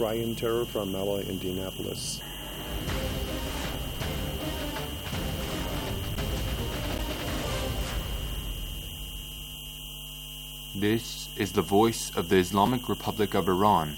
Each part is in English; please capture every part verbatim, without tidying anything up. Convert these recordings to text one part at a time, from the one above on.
Ryan Terror from Mala, Indianapolis. This is the voice of the Islamic Republic of Iran.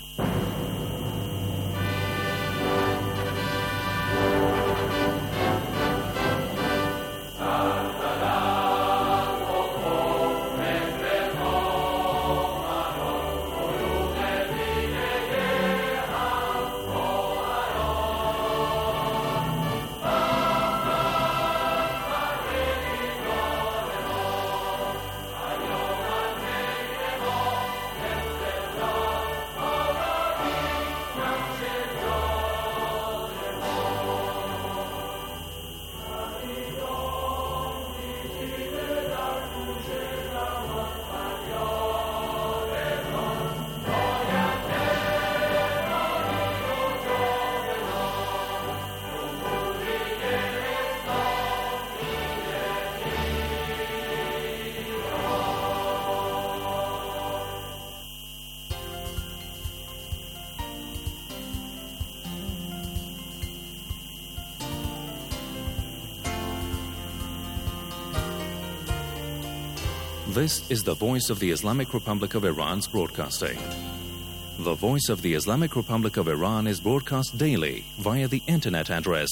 This is the voice of the Islamic Republic of Iran's broadcasting. The voice of the Islamic Republic of Iran is broadcast daily via the internet address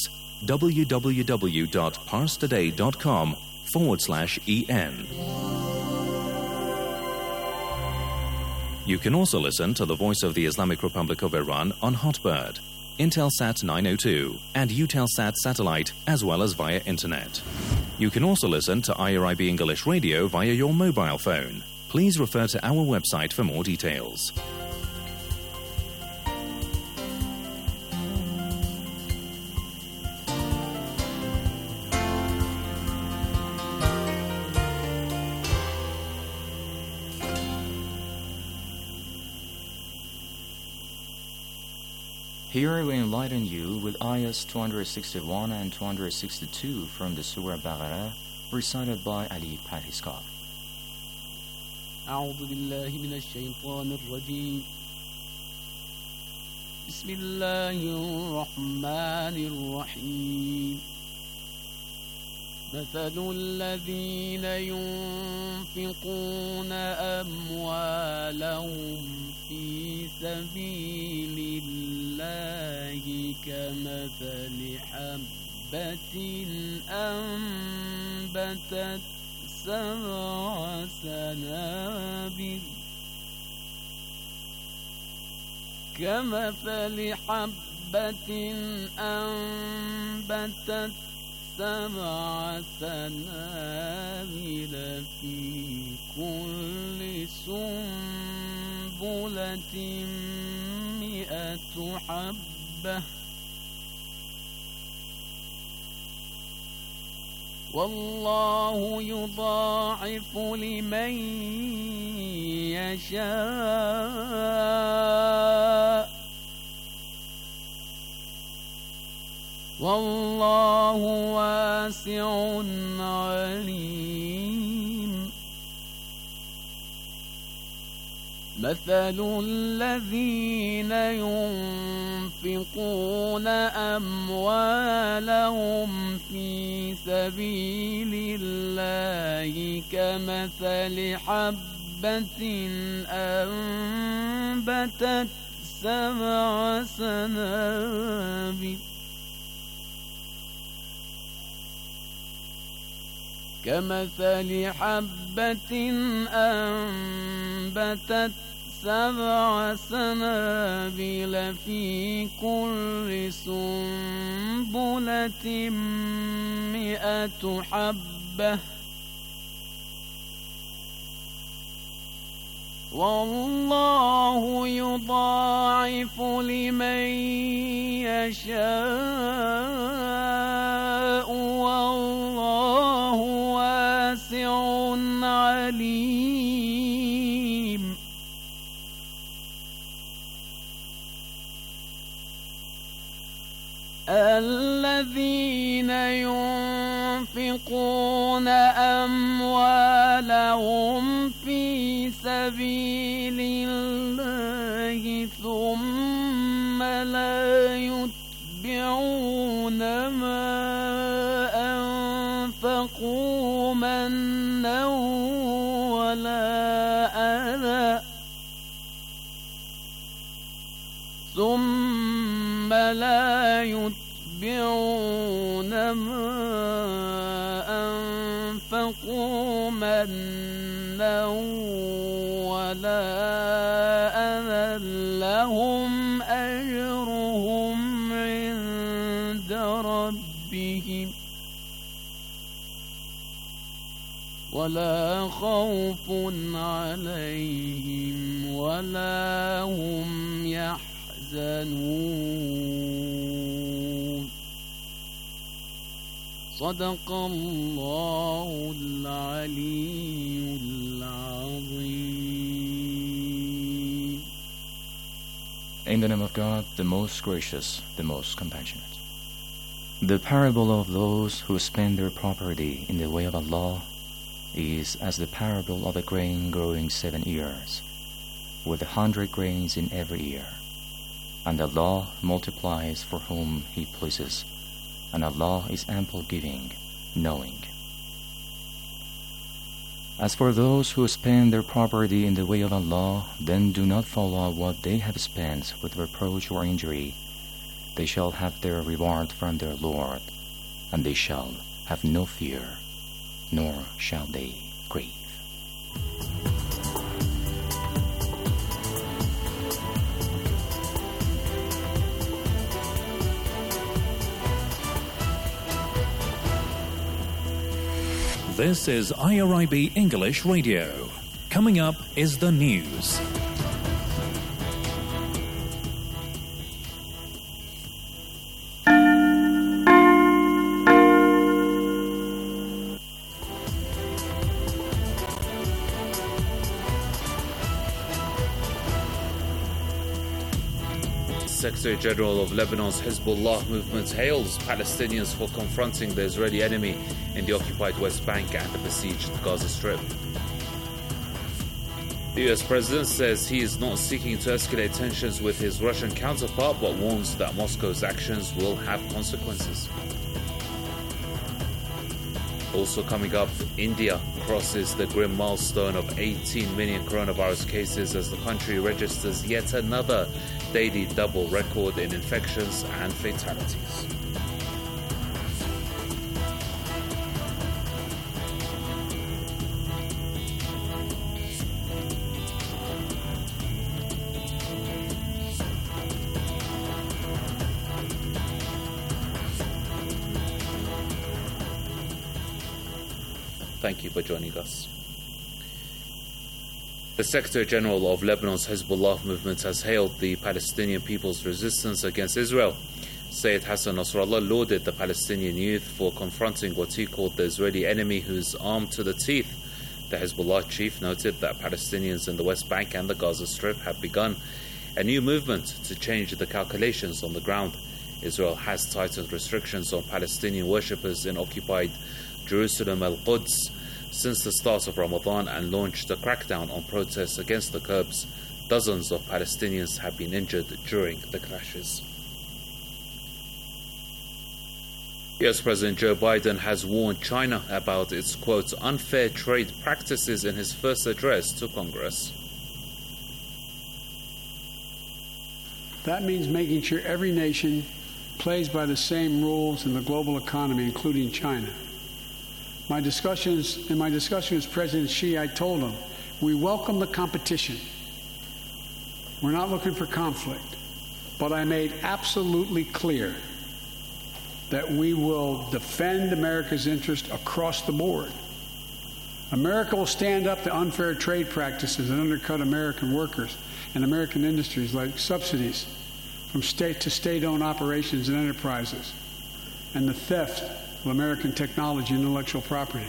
www.parstoday.com forward slash en. You can also listen to the voice of the Islamic Republic of Iran on Hotbird, Intelsat nine oh two, and Eutelsat satellite, as well as via internet. You can also listen to I R I B English Radio via your mobile phone. Please refer to our website for more details. Here we enlighten you with ayahs two hundred sixty-one and two hundred sixty-two from the Surah Baqarah, recited by Ali Parhiskar. أعوذ بالله من الشيطان الرجيم. بسم الله الرحمن الرحيم. مثل الذين ينفقون أموالهم في سبيل الله كمثل حبة أنبتت سبع سنابل كمثل حبة أنبتت سبع سنابل في كل سنبلة مئة حبة والله يضاعف لمن يشاء والله واسع عليم. مثل الذين ينفقون أموالهم في سبيل الله كمثل حبة أنبتت سبع سنابل كمثل حبة أنبتت سبع سنابل في كل سنبلة مئة حبة والله يضاعف لمن يشاء والله واسع عليم. الذين ينفقون أموالهم في سبيل الله ثم لا يتبعون ما أنفقوا منا ولا أذى ثم لا يتبعون ما أنفقوا منا ولا أذى لهم أجرهم عند ربهم ولا خوف عليهم ولا هم يحزنون صدق الله العلي العظيم. In the name of God, the most gracious, the most compassionate. The parable of those who spend their property in the way of Allah is as the parable of a grain growing seven years, with a hundred grains in every ear. And Allah multiplies for whom He pleases, and Allah is ample giving, knowing. As for those who spend their property in the way of Allah, then do not follow what they have spent with reproach or injury. They shall have their reward from their Lord, and they shall have no fear, nor shall they grieve. This is I R I B English Radio. Coming up is the news. Secretary General of Lebanon's Hezbollah movement hails Palestinians for confronting the Israeli enemy in the occupied West Bank and the besieged Gaza Strip. The U S President says he is not seeking to escalate tensions with his Russian counterpart, but warns that Moscow's actions will have consequences. Also coming up, India crosses the grim milestone of eighteen million coronavirus cases as the country registers yet another daily double record in infections and fatalities. Thank you for joining us. The Secretary General of Lebanon's Hezbollah movement has hailed the Palestinian people's resistance against Israel. Sayyid Hassan Nasrallah lauded the Palestinian youth for confronting what he called the Israeli enemy who's armed to the teeth. The Hezbollah chief noted that Palestinians in the West Bank and the Gaza Strip have begun a new movement to change the calculations on the ground. Israel has tightened restrictions on Palestinian worshippers in occupied Jerusalem al-Quds since the start of Ramadan and launched a crackdown on protests against the curbs. Dozens of Palestinians have been injured during the clashes. U S President Joe Biden has warned China about its, quote, unfair trade practices in his first address to Congress. That means making sure every nation plays by the same rules in the global economy, including China. My discussions, in my discussion with President Xi, I told him, we welcome the competition. We're not looking for conflict. But I made absolutely clear that we will defend America's interest across the board. America will stand up to unfair trade practices that undercut American workers and American industries, like subsidies from state to state-owned operations and enterprises, and the theft of American technology and intellectual property.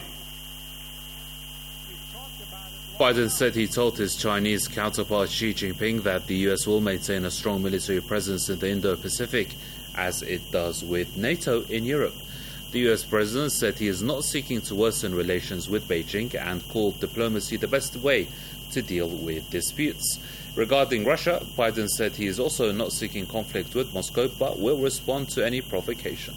Biden said he told his Chinese counterpart Xi Jinping that the U S will maintain a strong military presence in the Indo-Pacific, as it does with NATO in Europe. The U S president said he is not seeking to worsen relations with Beijing and called diplomacy the best way to deal with disputes. Regarding Russia, Biden said he is also not seeking conflict with Moscow, but will respond to any provocation.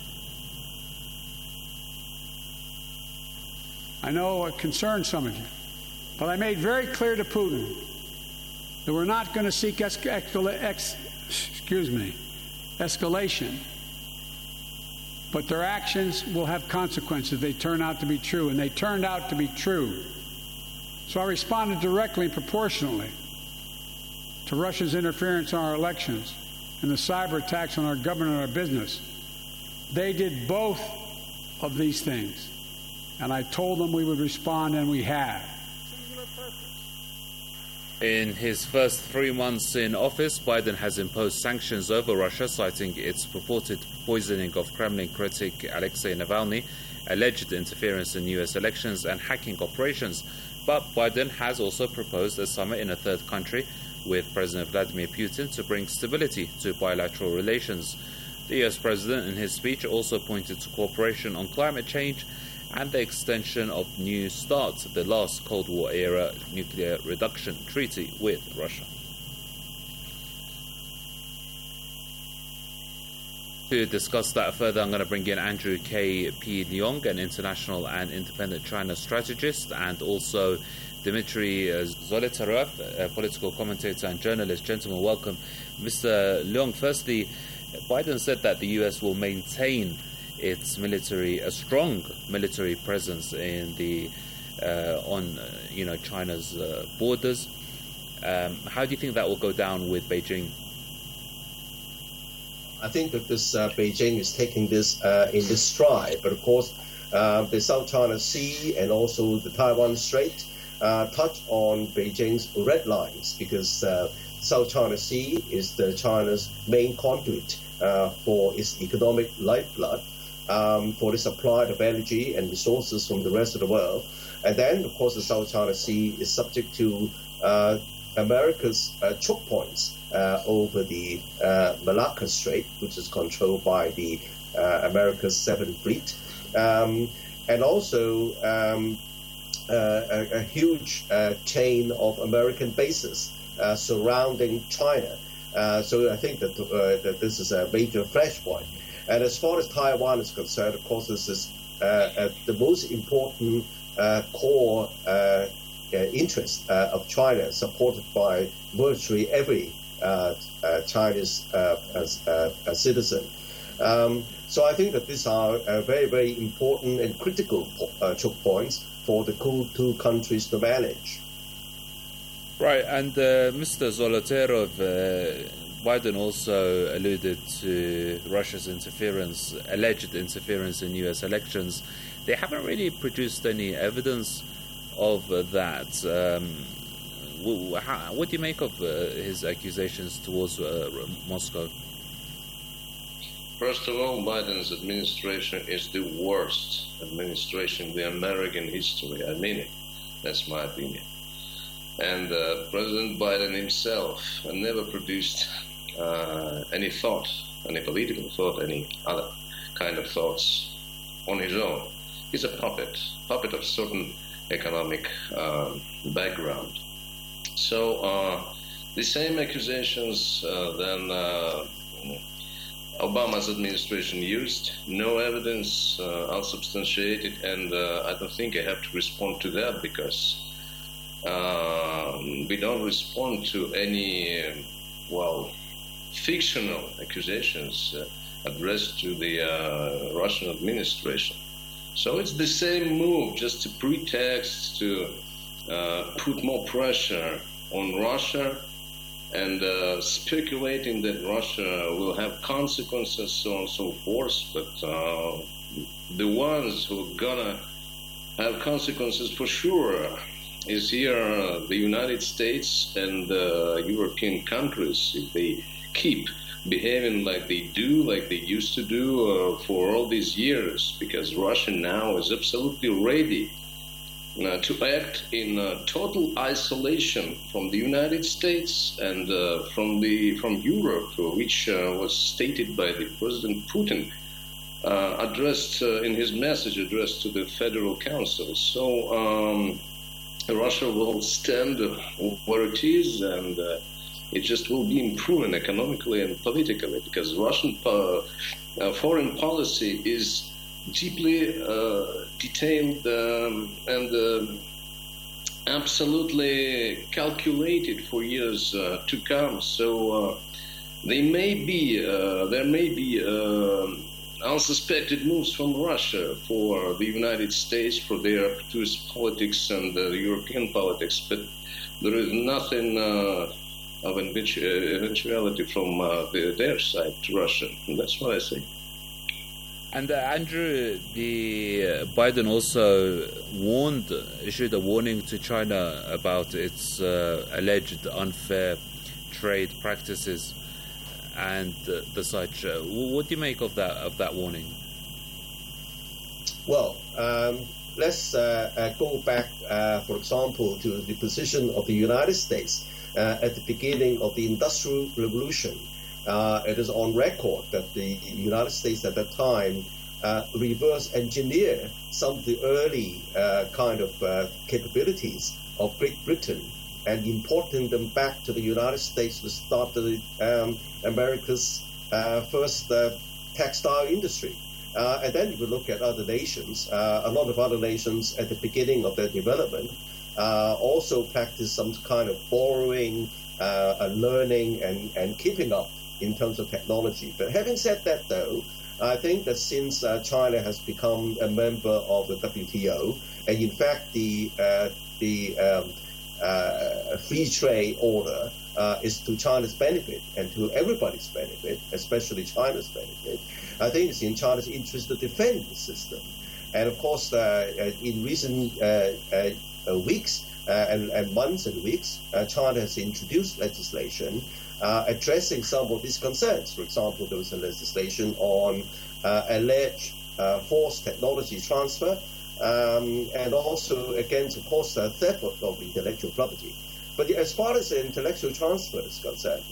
I know it concerns some of you, but I made very clear to Putin that we're not going to seek escal- ex- excuse me, escalation, but their actions will have consequences. They turn out to be true, and they turned out to be true. So I responded directly and proportionally to Russia's interference in our elections and the cyber attacks on our government and our business. They did both of these things, and I told them we would respond, and we have. In his first three months in office, Biden has imposed sanctions over Russia, citing its purported poisoning of Kremlin critic Alexei Navalny, alleged interference in U S elections, and hacking operations. But Biden has also proposed a summit in a third country with President Vladimir Putin to bring stability to bilateral relations. The U S president, in his speech, also pointed to cooperation on climate change and the extension of New START, the last Cold War-era nuclear reduction treaty with Russia. To discuss that further, I'm going to bring in Andrew K. P. Leong, an international and independent China strategist, and also Dmitry Zolotarev, a political commentator and journalist. Gentlemen, welcome. Mister Leong, firstly, Biden said that the U S will maintain its military, a strong military presence in the uh, on uh, you know China's uh, borders. Um, how do you think that will go down with Beijing? I think that this uh, Beijing is taking this uh, in this stride, but of course, uh, the South China Sea and also the Taiwan Strait uh, touch on Beijing's red lines, because uh, South China Sea is the China's main conduit uh, for its economic lifeblood. Um, for the supply of energy and resources from the rest of the world. And then, of course, the South China Sea is subject to uh, America's uh, choke points uh, over the uh, Malacca Strait, which is controlled by the uh, America's Seventh Fleet. Um, and also um, uh, a, a huge uh, chain of American bases uh, surrounding China. Uh, so I think that, uh, that this is a major flashpoint. And as far as Taiwan is concerned, of course, this is uh, uh, the most important uh, core uh, uh, interest uh, of China, supported by virtually every uh, uh, Chinese uh, as, uh, as citizen. Um, so I think that these are uh, very, very important and critical uh, choke points for the two countries to manage. Right, and uh, Mister Zolotarev, uh, Biden also alluded to Russia's interference, alleged interference in U S elections. They haven't really produced any evidence of that. Um, how, what do you make of uh, his accusations towards uh, Moscow? First of all, Biden's administration is the worst administration in the American history. I mean it. That's my opinion. And uh, President Biden himself never produced uh, any thought, any political thought, any other kind of thoughts on his own. He's a puppet, puppet of certain economic uh, background. So uh, the same accusations uh, then uh, Obama's administration used, no evidence, uh, unsubstantiated, and uh, I don't think I have to respond to that, because Uh, we don't respond to any, uh, well, fictional accusations uh, addressed to the uh, Russian administration. So it's the same move, just a pretext to uh, put more pressure on Russia and uh, speculating that Russia will have consequences, so on and so forth. But uh, the ones who are gonna have consequences for sure is here uh, the United States and uh, European countries, if they keep behaving like they do, like they used to do uh, for all these years, because Russia now is absolutely ready uh, to act in uh, total isolation from the United States and uh, from the from Europe, which uh, was stated by the President Putin, uh, addressed uh, in his message addressed to the Federal Council. So. Um, Russia will stand where it is, and uh, it just will be improving economically and politically, because Russian po- uh, foreign policy is deeply uh, detailed um, and uh, absolutely calculated for years uh, to come. So uh, they may be, uh, there may be uh, unsuspected moves from Russia for the United States, for their opportunist politics and uh, European politics, but there is nothing uh, of eventu- eventuality from uh, the, their side to Russia. And that's what I say. And uh, Andrew, the uh, Biden also warned, issued a warning to China about its uh, alleged unfair trade practices and uh, the such. Uh, what do you make of that of that warning? Well, um, let's uh, uh, go back, uh, for example, to the position of the United States uh, at the beginning of the Industrial Revolution. Uh, it is on record that the United States at that time uh, reverse engineered some of the early uh, kind of uh, capabilities of Great Britain and importing them back to the United States to start the, um, America's uh, first uh, textile industry. Uh, and then if you look at other nations, uh, a lot of other nations at the beginning of their development uh, also practice some kind of borrowing, uh, learning, and, and keeping up in terms of technology. But having said that, though, I think that since uh, China has become a member of the W T O, and in fact the uh, the um, uh, free trade order uh, is to China's benefit and to everybody's benefit, especially China's benefit, I think it's in China's interest to defend the system. And of course, uh, in recent uh, uh, weeks uh, and, and months and weeks, uh, China has introduced legislation Uh, addressing some of these concerns. For example, there was a legislation on uh, alleged uh, forced technology transfer, um, and also against, of course, uh, theft of intellectual property. But as far as the intellectual transfer is concerned,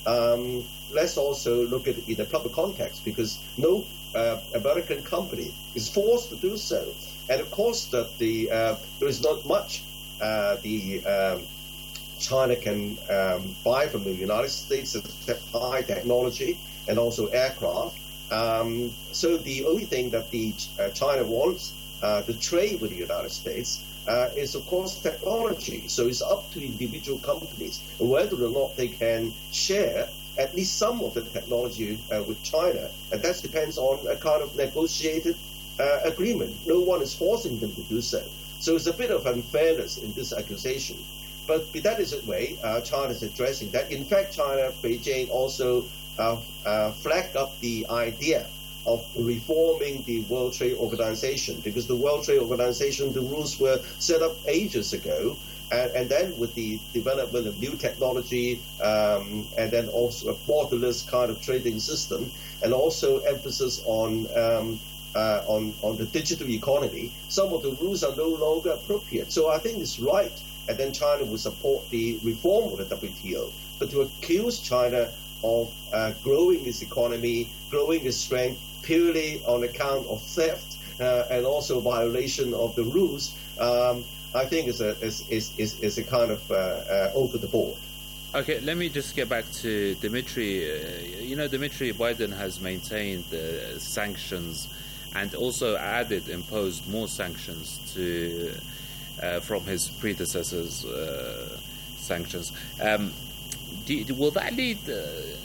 um, let's also look at it in a proper context, because no uh, American company is forced to do so. And of course, that the uh, there is not much uh, the um, China can um, buy from the United States except high technology and also aircraft. Um, so the only thing that the uh, China wants uh, to trade with the United States uh, is, of course, technology. So it's up to individual companies whether or not they can share at least some of the technology uh, with China. And that depends on a kind of negotiated uh, agreement. No one is forcing them to do so. So it's a bit of unfairness in this accusation. But be that as it may, uh, China is addressing that. In fact, China, Beijing also uh, uh, flagged up the idea of reforming the World Trade Organization, because the World Trade Organization, the rules were set up ages ago. And, and then with the development of new technology, um, and then also a borderless kind of trading system, and also emphasis on um, uh, on, on the digital economy, some of the rules are no longer appropriate. So I think it's right. And then China will support the reform of the W T O. But to accuse China of uh, growing its economy, growing its strength purely on account of theft uh, and also violation of the rules, um, I think is a is is is, is a kind of uh, uh, over the board. Okay, let me just get back to Dmitry. Uh, you know, Dmitry, Biden has maintained uh, sanctions and also added, imposed more sanctions to. Uh, from his predecessors' uh, sanctions. Um, do, will that lead uh,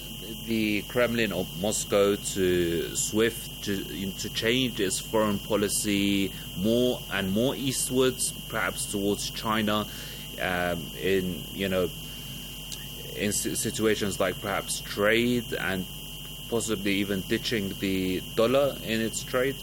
the Kremlin or Moscow to swift to, to change its foreign policy more and more eastwards, perhaps towards China, um, in you know in situations like perhaps trade and possibly even ditching the dollar in its trade?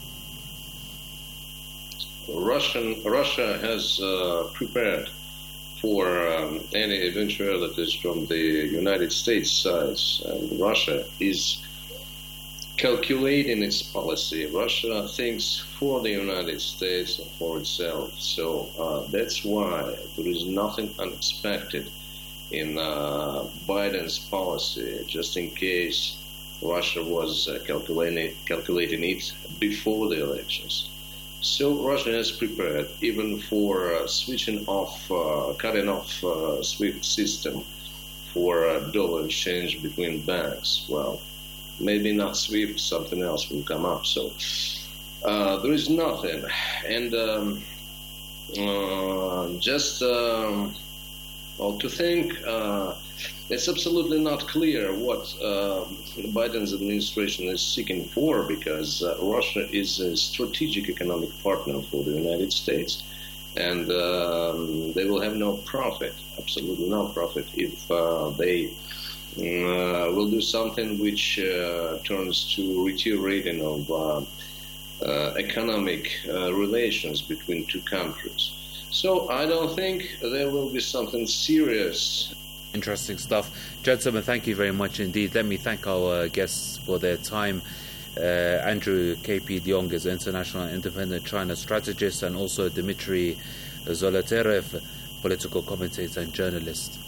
Russian, Russia has uh, prepared for um, any eventualities from the United States side. And Russia is calculating its policy. Russia thinks for the United States and for itself. So uh, that's why there is nothing unexpected in uh, Biden's policy, just in case Russia was uh, calculating, calculating it before the elections. So Russia has prepared even for uh, switching off, uh, cutting off uh, SWIFT system for uh, dollar exchange between banks. Well, maybe not SWIFT, something else will come up. So uh, there is nothing. And um, uh, just um, well, to think, uh, it's absolutely not clear what uh, Biden's administration is seeking for, because uh, Russia is a strategic economic partner for the United States, and um, they will have no profit, absolutely no profit, if uh, they uh, will do something which uh, turns to deteriorating of uh, uh, economic uh, relations between two countries. So I don't think there will be something serious. Interesting stuff. Gentlemen, thank you very much indeed. Let me thank our uh, guests for their time. Uh, Andrew K P Diong is International Independent China Strategist, and also Dmitry Zolotarev, political commentator and journalist.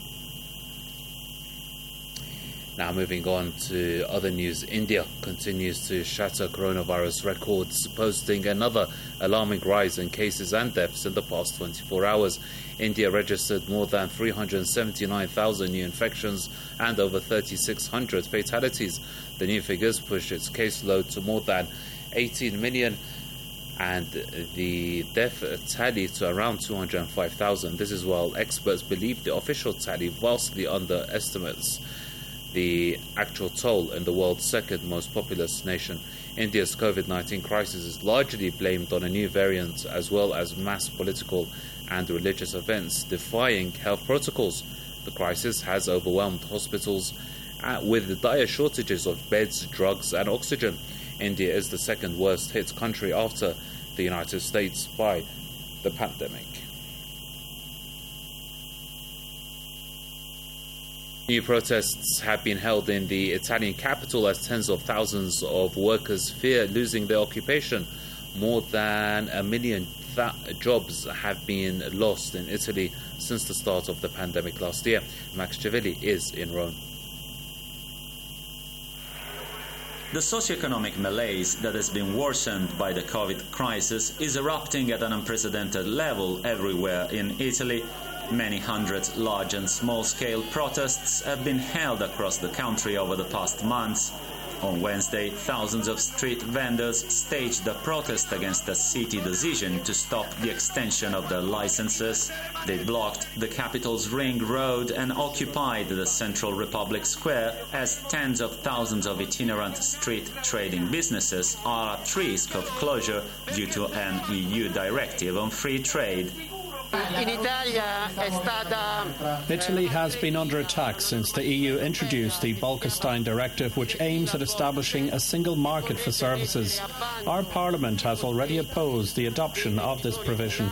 Now moving on to other news. India continues to shatter coronavirus records, posting another alarming rise in cases and deaths in the past twenty-four hours. India registered more than three hundred seventy-nine thousand new infections and over three thousand six hundred fatalities. The new figures push its caseload to more than eighteen million and the death tally to around two hundred five thousand. This is while experts believe the official tally vastly underestimates the actual toll in the world's second most populous nation. India's COVID nineteen crisis is largely blamed on a new variant, as well as mass political and religious events defying health protocols. The crisis has overwhelmed hospitals uh, with dire shortages of beds, drugs and oxygen. India is the second worst hit country after the United States by the pandemic. New protests have been held in the Italian capital as tens of thousands of workers fear losing their occupation. More than a million th- jobs have been lost in Italy since the start of the pandemic last year. Max Civilli is in Rome. The socioeconomic malaise that has been worsened by the COVID crisis is erupting at an unprecedented level everywhere in Italy. Many hundred large and small-scale protests have been held across the country over the past months. On Wednesday, thousands of street vendors staged a protest against the city decision to stop the extension of their licenses. They blocked the capital's Ring Road and occupied the Central Republic Square, as tens of thousands of itinerant street trading businesses are at risk of closure due to an E U directive on free trade. Italy has been under attack since the E U introduced the Bolkestein Directive, which aims at establishing a single market for services. Our Parliament has already opposed the adoption of this provision.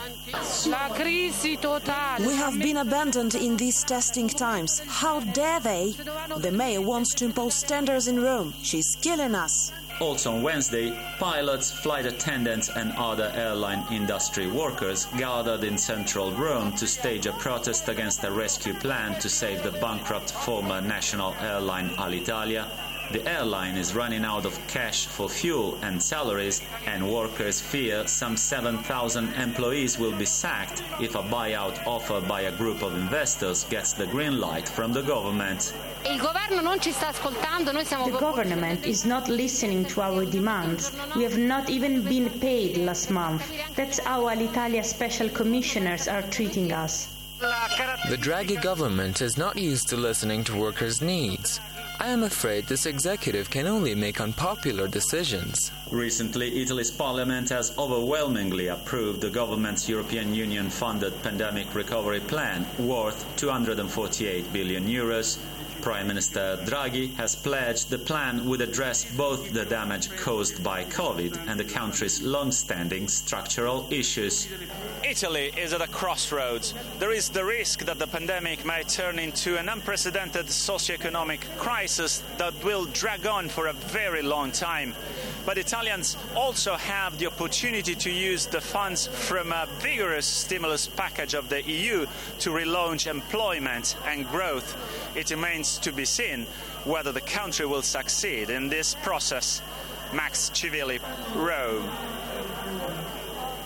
We have been abandoned in these testing times. How dare they? The mayor wants to impose standards in Rome. She's killing us. Also on Wednesday, pilots, flight attendants and other airline industry workers gathered in central Rome to stage a protest against a rescue plan to save the bankrupt former national airline Alitalia. The airline is running out of cash for fuel and salaries, and workers fear some seven thousand employees will be sacked if a buyout offer by a group of investors gets the green light from the government. The government is not listening to our demands. We have not even been paid last month. That's how Alitalia special commissioners are treating us. The Draghi government is not used to listening to workers' needs. I am afraid this executive can only make unpopular decisions. Recently, Italy's parliament has overwhelmingly approved the government's European Union-funded pandemic recovery plan, worth two hundred forty-eight billion euros. Prime Minister Draghi has pledged the plan would address both the damage caused by COVID and the country's long-standing structural issues. Italy is at a crossroads. There is the risk that the pandemic might turn into an unprecedented socioeconomic crisis that will drag on for a very long time. But Italians also have the opportunity to use the funds from a vigorous stimulus package of the E U to relaunch employment and growth. It remains to be seen whether the country will succeed in this process. Max Civilli, Rome.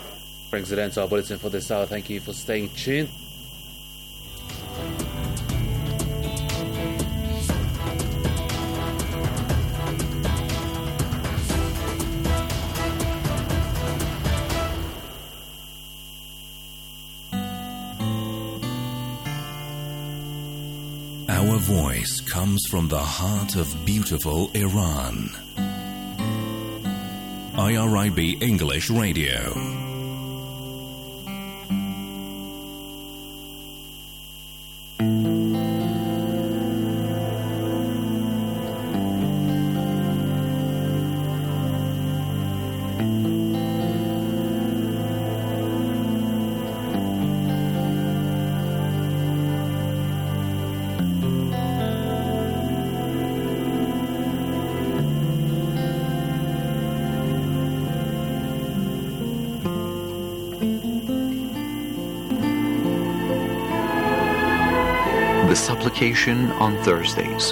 Brings it end to our bulletin for this hour. Thank you for staying tuned. Our voice comes from the heart of beautiful Iran. I R I B English Radio. The supplication on Thursdays.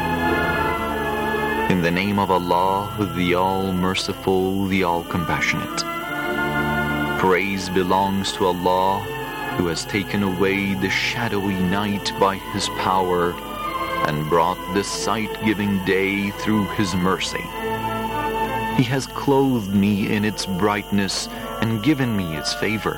In the name of Allah, the All-Merciful, the All-Compassionate. Praise belongs to Allah, who has taken away the shadowy night by His power and brought the sight-giving day through His mercy. He has clothed me in its brightness and given me its favor.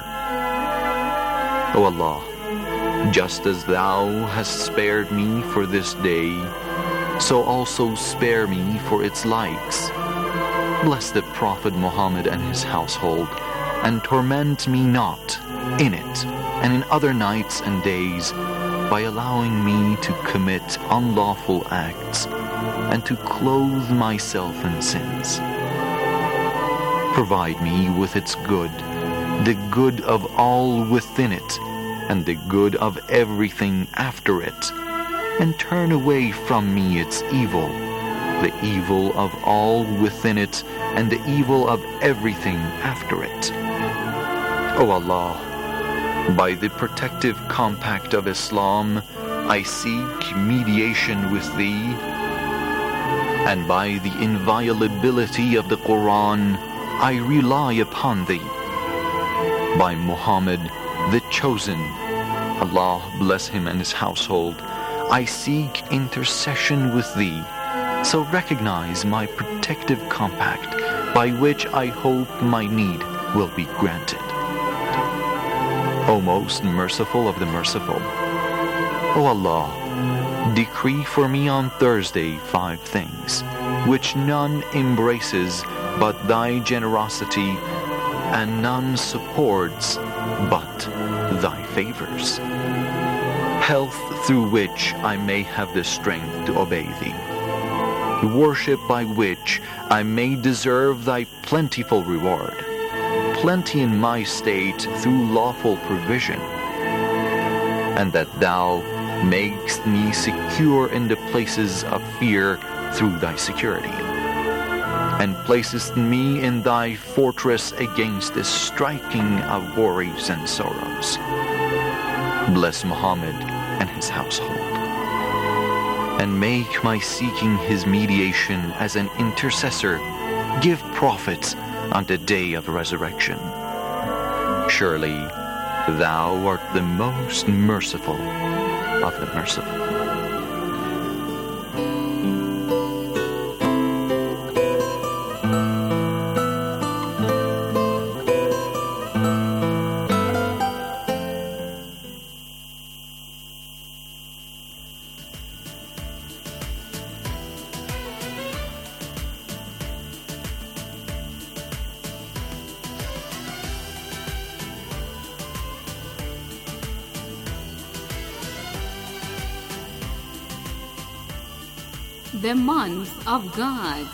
O Allah, just as Thou hast spared me for this day, so also spare me for its likes. Bless the Prophet Muhammad and his household, and torment me not in it and in other nights and days by allowing me to commit unlawful acts and to clothe myself in sins. Provide me with its good, the good of all within it, and the good of everything after it, and turn away from me its evil, the evil of all within it, and the evil of everything after it. O Allah, by the protective compact of Islam, I seek mediation with Thee, and by the inviolability of the Quran, I rely upon Thee. By Muhammad, the Chosen, Allah bless him and his household, I seek intercession with Thee, so recognize my protective compact by which I hope my need will be granted. O most merciful of the merciful, O Allah, decree for me on Thursday five things, which none embraces but Thy generosity, and none supports but Thy favors. Health through which I may have the strength to obey Thee. Worship by which I may deserve Thy plentiful reward. Plenty in my state through lawful provision. And that Thou makest me secure in the places of fear through Thy security. And placest me in Thy fortress against the striking of worries and sorrows. Bless Muhammad and his household, and make my seeking his mediation as an intercessor give profit on the day of resurrection. Surely Thou art the most merciful of the merciful. The month of God.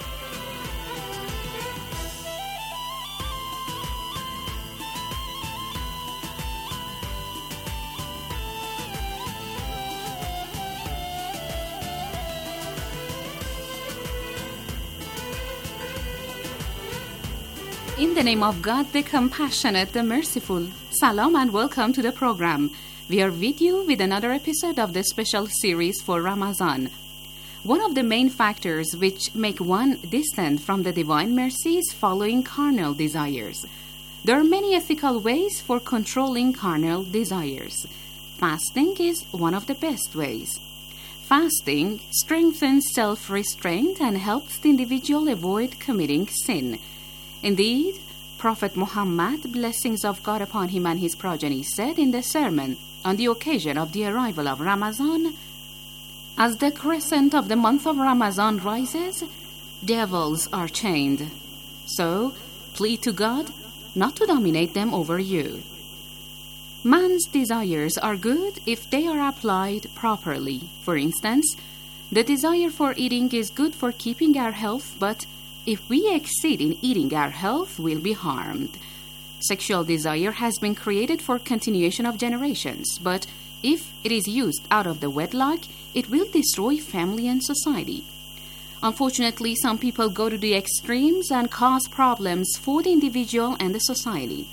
In the name of God, the compassionate, the merciful. Salam and welcome to the program. We are with you with another episode of the special series for Ramadan. One of the main factors which make one distant from the divine mercy is following carnal desires. There are many ethical ways for controlling carnal desires. Fasting is one of the best ways. Fasting strengthens self-restraint and helps the individual avoid committing sin. Indeed, Prophet Muhammad, blessings of God upon him and his progeny, said in the sermon on the occasion of the arrival of Ramadan, "As the crescent of the month of Ramadan rises, devils are chained. So, plead to God not to dominate them over you." Man's desires are good if they are applied properly. For instance, the desire for eating is good for keeping our health, but if we exceed in eating, our health will be harmed. Sexual desire has been created for continuation of generations, but if it is used out of the wedlock, it will destroy family and society. Unfortunately, some people go to the extremes and cause problems for the individual and the society.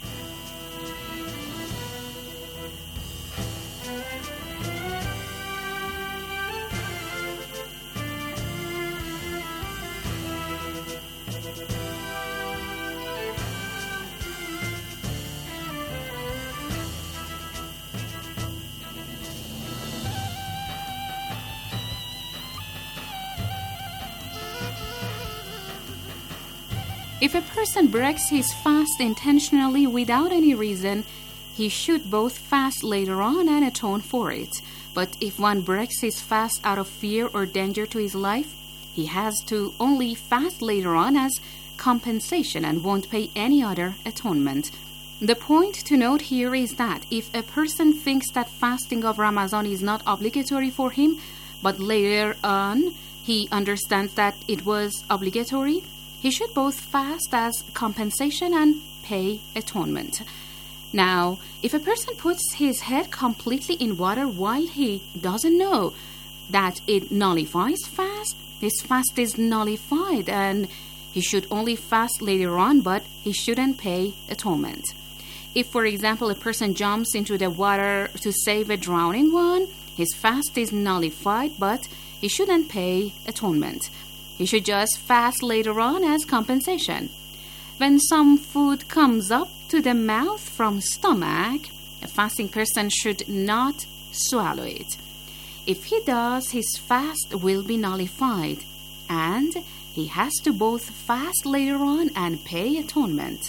If a person breaks his fast intentionally without any reason, he should both fast later on and atone for it. But if one breaks his fast out of fear or danger to his life, he has to only fast later on as compensation and won't pay any other atonement. The point to note here is that if a person thinks that fasting of Ramadan is not obligatory for him, but later on he understands that it was obligatory, he should both fast as compensation and pay atonement. Now, if a person puts his head completely in water while he doesn't know that it nullifies fast, his fast is nullified and he should only fast later on, but he shouldn't pay atonement. If, for example, a person jumps into the water to save a drowning one, his fast is nullified, but he shouldn't pay atonement. He should just fast later on as compensation. When some food comes up to the mouth from stomach, a fasting person should not swallow it. If he does, his fast will be nullified, and he has to both fast later on and pay atonement.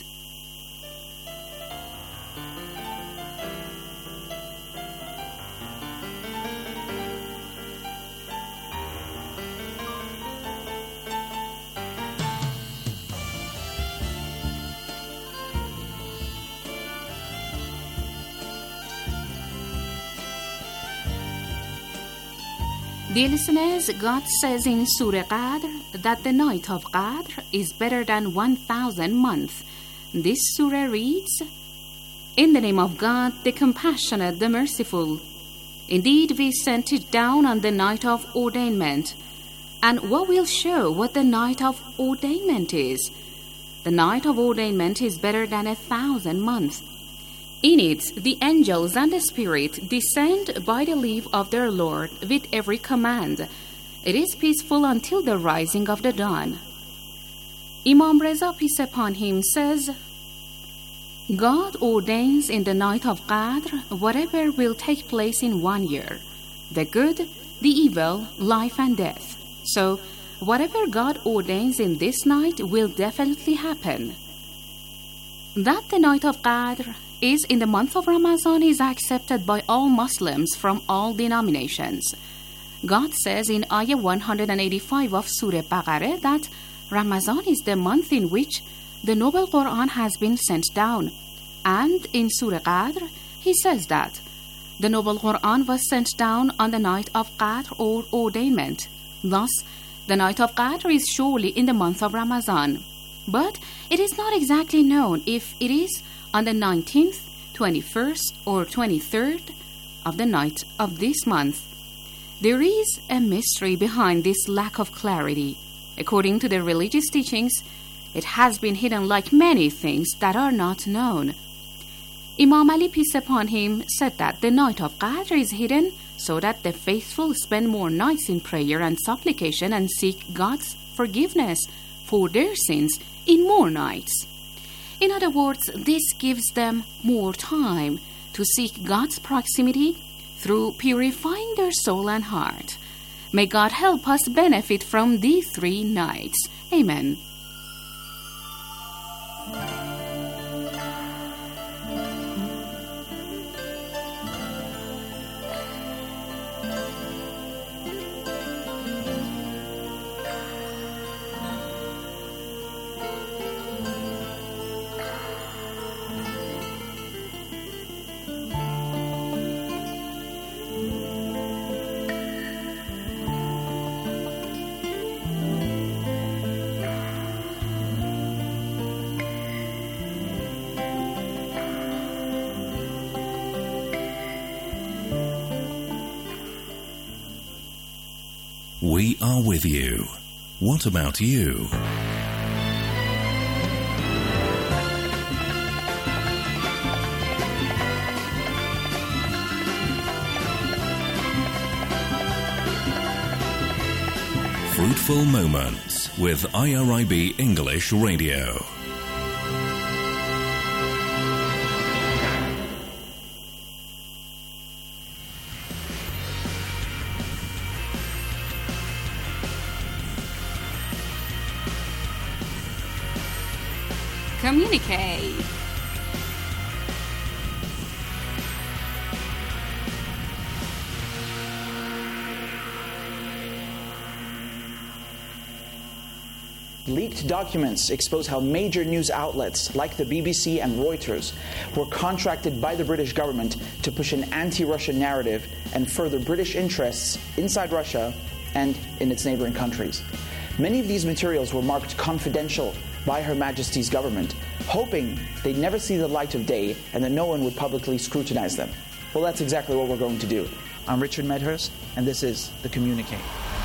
Dear listeners, God says in Surah Qadr that the night of Qadr is better than one thousand months. This surah reads, "In the name of God, the compassionate, the merciful. Indeed, we sent it down on the night of ordainment. And what will show what the night of ordainment is? The night of ordainment is better than a thousand months. In it, the angels and the Spirit descend by the leave of their Lord with every command. It is peaceful until the rising of the dawn." Imam Reza, peace upon him, says, God ordains in the night of Qadr whatever will take place in one year, the good, the evil, life and death. So, whatever God ordains in this night will definitely happen. That the night of Qadr is in the month of Ramadan is accepted by all Muslims from all denominations. God says in Ayah one hundred eighty-five of Surah Baqarah that Ramadan is the month in which the Noble Quran has been sent down. And in Surah Qadr, he says that the Noble Quran was sent down on the night of Qadr or ordainment. Thus, the night of Qadr is surely in the month of Ramadan. But it is not exactly known if it is on the nineteenth, twenty-first, or twenty-third of the night of this month. There is a mystery behind this lack of clarity. According to the religious teachings, it has been hidden like many things that are not known. Imam Ali, peace upon him, said that the night of Qadr is hidden so that the faithful spend more nights in prayer and supplication and seek God's forgiveness for their sins in more nights. In other words, this gives them more time to seek God's proximity through purifying their soul and heart. May God help us benefit from these three nights. Amen. We are with you. What about you? Fruitful Moments with I R I B English Radio. Communicate. Leaked documents expose how major news outlets like the B B C and Reuters were contracted by the British government to push an anti-Russian narrative and further British interests inside Russia and in its neighboring countries. Many of these materials were marked confidential by Her Majesty's government, hoping they'd never see the light of day and that no one would publicly scrutinize them. Well, that's exactly what we're going to do. I'm Richard Medhurst, and this is The Communicate.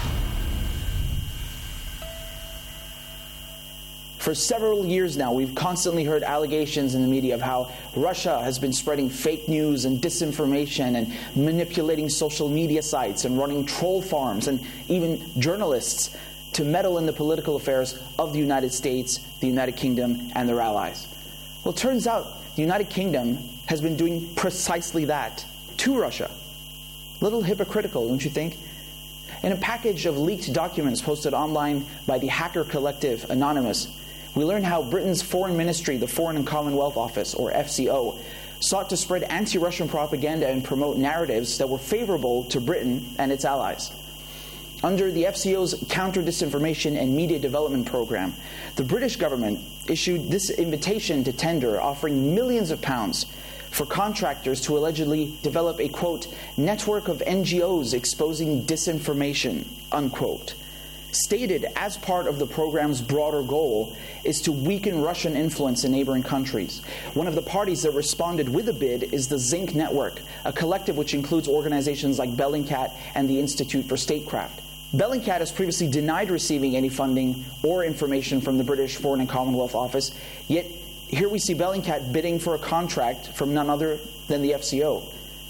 For several years now, we've constantly heard allegations in the media of how Russia has been spreading fake news and disinformation and manipulating social media sites and running troll farms and even journalists to meddle in the political affairs of the United States, the United Kingdom, and their allies. Well, it turns out the United Kingdom has been doing precisely that to Russia. A little hypocritical, don't you think? In a package of leaked documents posted online by the hacker collective Anonymous, we learn how Britain's Foreign Ministry, the Foreign and Commonwealth Office, or F C O, sought to spread anti-Russian propaganda and promote narratives that were favorable to Britain and its allies. Under the F C O's Counter-Disinformation and Media Development Program, the British government issued this invitation to tender offering millions of pounds for contractors to allegedly develop a, quote, network of N G Os exposing disinformation, unquote. Stated as part of the program's broader goal is to weaken Russian influence in neighboring countries. One of the parties that responded with a bid is the Zinc Network, a collective which includes organizations like Bellingcat and the Institute for Statecraft. Bellingcat has previously denied receiving any funding or information from the British Foreign and Commonwealth Office, yet here we see Bellingcat bidding for a contract from none other than the F C O.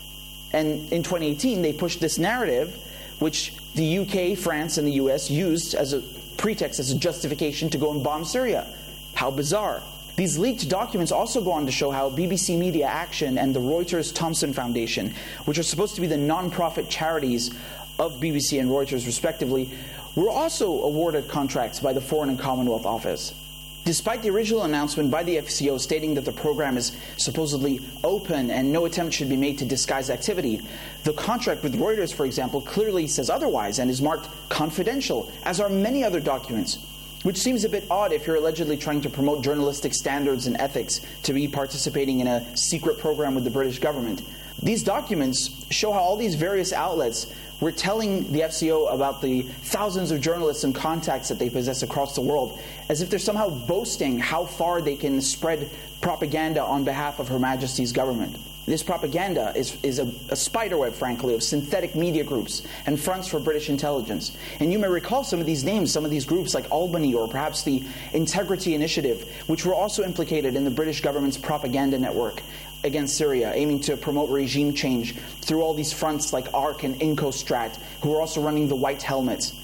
And in twenty eighteen, they pushed this narrative, which the U K, France, and the U S used as a pretext, as a justification to go and bomb Syria. How bizarre. These leaked documents also go on to show how B B C Media Action and the Reuters Thompson Foundation, which are supposed to be the non-profit charities of B B C and Reuters respectively, were also awarded contracts by the Foreign and Commonwealth Office. Despite the original announcement by the F C O stating that the program is supposedly open and no attempt should be made to disguise activity, the contract with Reuters, for example, clearly says otherwise and is marked confidential, as are many other documents, which seems a bit odd if you're allegedly trying to promote journalistic standards and ethics to be participating in a secret program with the British government. These documents show how all these various outlets were telling the F C O about the thousands of journalists and contacts that they possess across the world, as if they're somehow boasting how far they can spread propaganda on behalf of Her Majesty's government. This propaganda is, is a, a spiderweb, frankly, of synthetic media groups and fronts for British intelligence. And you may recall some of these names, some of these groups like Albany or perhaps the Integrity Initiative, which were also implicated in the British government's propaganda network against Syria, aiming to promote regime change through all these fronts like ARC and Incostrat, who are also running the White Helmets.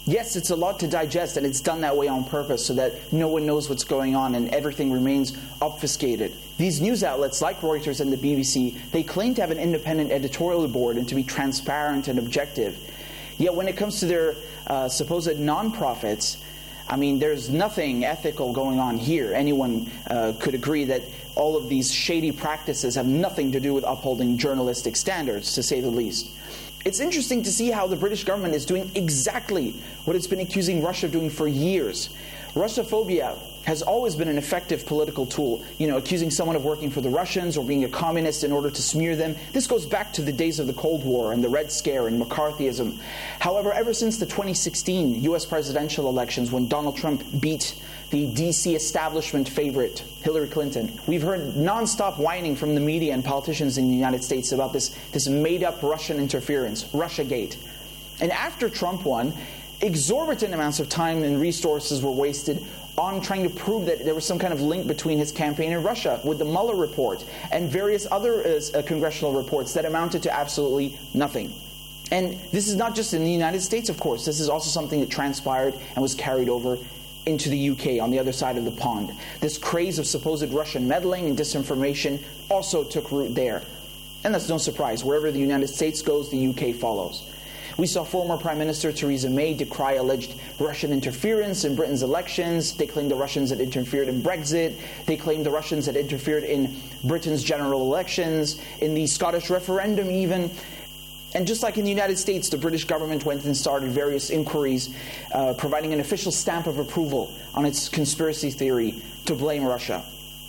Yes, it's a lot to digest, and it's done that way on purpose so that no one knows what's going on and everything remains obfuscated. These news outlets, like Reuters and the B B C, they claim to have an independent editorial board and to be transparent and objective. Yet when it comes to their uh, supposed non-profits, I mean, there's nothing ethical going on here. Anyone uh, could agree that all of these shady practices have nothing to do with upholding journalistic standards, to say the least. It's interesting to see how the British government is doing exactly what it's been accusing Russia of doing for years. Russophobia has always been an effective political tool, you know, accusing someone of working for the Russians or being a communist in order to smear them. This goes back to the days of the Cold War and the Red Scare and McCarthyism. However, ever since the twenty sixteen U S presidential elections, when Donald Trump beat the D C establishment favorite, Hillary Clinton, we've heard nonstop whining from the media and politicians in the United States about this, this made-up Russian interference, Russiagate. And after Trump won, exorbitant amounts of time and resources were wasted on trying to prove that there was some kind of link between his campaign and Russia with the Mueller report and various other uh, congressional reports that amounted to absolutely nothing. And this is not just in the United States, of course. This is also something that transpired and was carried over into the U K on the other side of the pond. This craze of supposed Russian meddling and disinformation also took root there. And that's no surprise. Wherever the United States goes, the U K follows. We saw former Prime Minister Theresa May decry alleged Russian interference in Britain's elections. They claimed the Russians had interfered in Brexit. They claimed the Russians had interfered in Britain's general elections, in the Scottish referendum even. And just like in the United States, the British government went and started various inquiries, uh, providing an official stamp of approval on its conspiracy theory to blame Russia.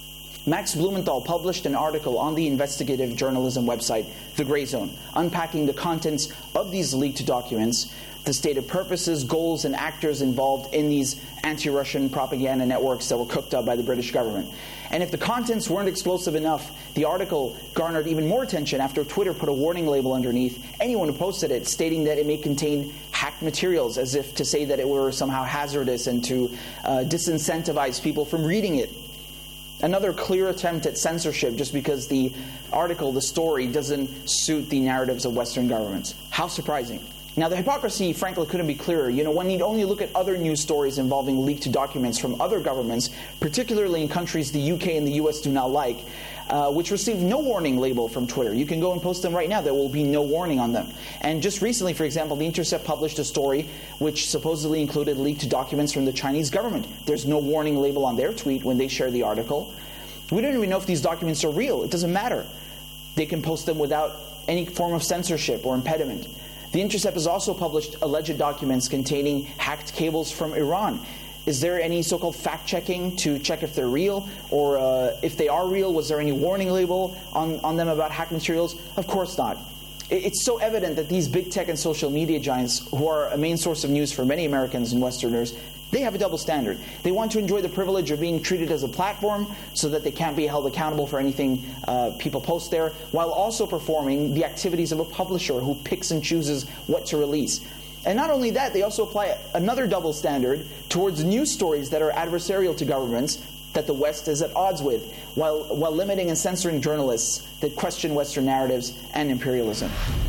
Max Blumenthal published an article on the investigative journalism website, The Grey Zone, unpacking the contents of these leaked documents, the stated purposes, goals, and actors involved in these anti-Russian propaganda networks that were cooked up by the British government. And if the contents weren't explosive enough, the article garnered even more attention after Twitter put a warning label underneath anyone who posted it, stating that it may contain hacked materials, as if to say that it were somehow hazardous and to uh, disincentivize people from reading it. Another clear attempt at censorship just because the article, the story, doesn't suit the narratives of Western governments. How surprising. Now, the hypocrisy, frankly, couldn't be clearer. You know, one need only look at other news stories involving leaked documents from other governments, particularly in countries the U K and the U S do not like, uh, which received no warning label from Twitter. You can go and post them right now. There will be no warning on them. And just recently, for example, The Intercept published a story which supposedly included leaked documents from the Chinese government. There's no warning label on their tweet when they share the article. We don't even know if these documents are real. It doesn't matter. They can post them without any form of censorship or impediment. The Intercept has also published alleged documents containing hacked cables from Iran. Is there any so-called fact-checking to check if they're real? Or uh, if they are real, was there any warning label on, on them about hacked materials? Of course not. It's so evident that these big tech and social media giants, who are a main source of news for many Americans and Westerners, they have a double standard. They want to enjoy the privilege of being treated as a platform so that they can't be held accountable for anything uh, people post there, while also performing the activities of a publisher who picks and chooses what to release. And not only that, they also apply another double standard towards news stories that are adversarial to governments that the West is at odds with, while, while limiting and censoring journalists that question Western narratives and imperialism.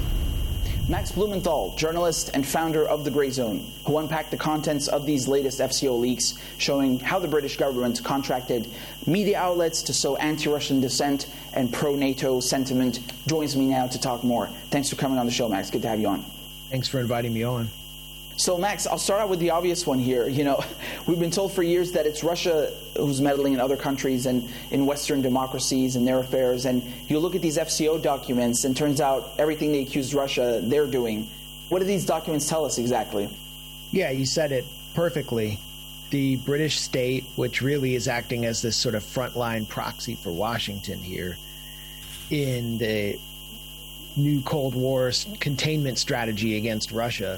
Max Blumenthal, journalist and founder of The Grey Zone, who unpacked the contents of these latest F C O leaks, showing how the British government contracted media outlets to sow anti-Russian dissent and pro-NATO sentiment, joins me now to talk more. Thanks for coming on the show, Max. Good to have you on. Thanks for inviting me on. So, Max, I'll start out with the obvious one here. You know, we've been told for years that it's Russia who's meddling in other countries and in Western democracies and their affairs. And you look at these F C O documents, and turns out everything they accused Russia, they're doing. What do these documents tell us exactly? Yeah, you said it perfectly. The British state, which really is acting as this sort of frontline proxy for Washington here in the new Cold War containment strategy against Russia,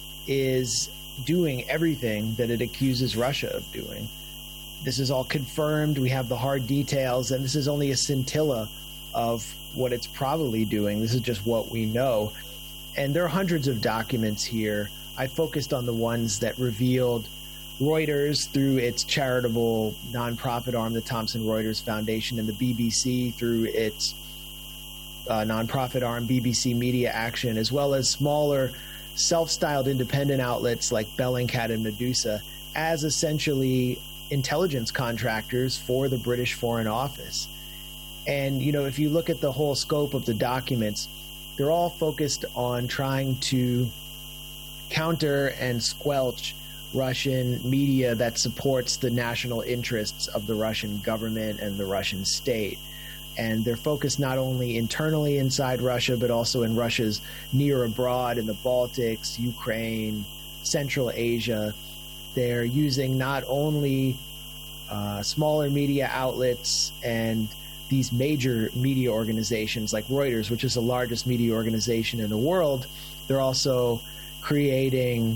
is doing everything that it accuses Russia of doing. This is all confirmed. We have the hard details, and this is only a scintilla of what it's probably doing. This is just what we know. And there are hundreds of documents here. I focused on the ones that revealed Reuters through its charitable nonprofit arm, the Thomson Reuters Foundation, and the B B C through its uh, nonprofit arm, B B C Media Action, as well as smaller self-styled independent outlets like Bellingcat and Medusa as essentially intelligence contractors for the British Foreign Office. And, you know, if you look at the whole scope of the documents, they're all focused on trying to counter and squelch Russian media that supports the national interests of the Russian government and the Russian state. And they're focused not only internally inside Russia, but also in Russia's near abroad in the Baltics, Ukraine, Central Asia. They're using not only uh, smaller media outlets and these major media organizations like Reuters, which is the largest media organization in the world. They're also creating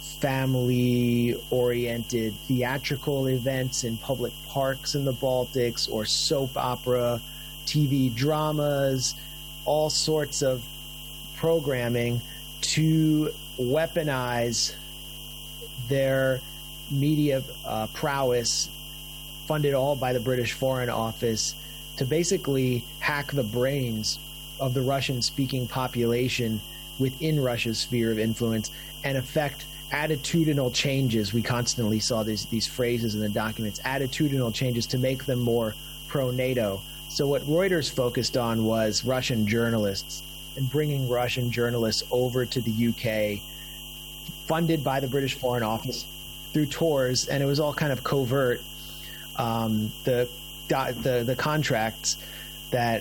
family-oriented theatrical events in public parks in the Baltics, or soap opera, T V dramas, all sorts of programming to weaponize their media uh, prowess, funded all by the British Foreign Office, to basically hack the brains of the Russian-speaking population within Russia's sphere of influence and affect attitudinal changes. We constantly saw these, these phrases in the documents, attitudinal changes, to make them more pro-NATO. So what Reuters focused on was Russian journalists and bringing Russian journalists over to the U K, funded by the British Foreign Office through tours, and it was all kind of covert. Um, the, the the contracts that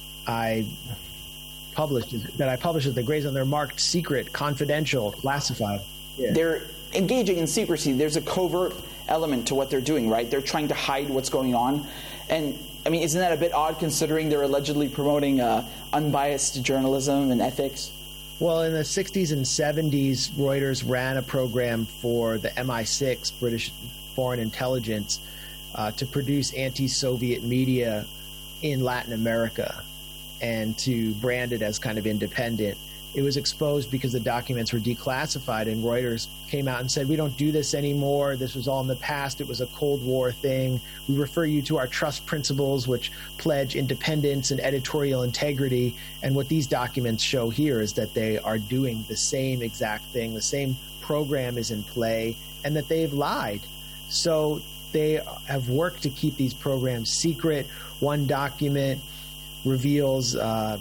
I published that I published at the Grayzone, they're marked secret, confidential, classified. Yeah. They're engaging in secrecy. There's a covert element to what they're doing, right? They're trying to hide what's going on. And, I mean, isn't that a bit odd considering they're allegedly promoting uh, unbiased journalism and ethics? Well, in the sixties and seventies, Reuters ran a program for the M I six, British Foreign Intelligence, uh, to produce anti-Soviet media in Latin America and to brand it as kind of independent. It was exposed because the documents were declassified, and Reuters came out and said, we don't do this anymore. This was all in the past. It was a Cold War thing. We refer you to our trust principles, which pledge independence and editorial integrity. And what these documents show here is that they are doing the same exact thing. The same program is in play, and that they've lied. So they have worked to keep these programs secret. One document reveals uh,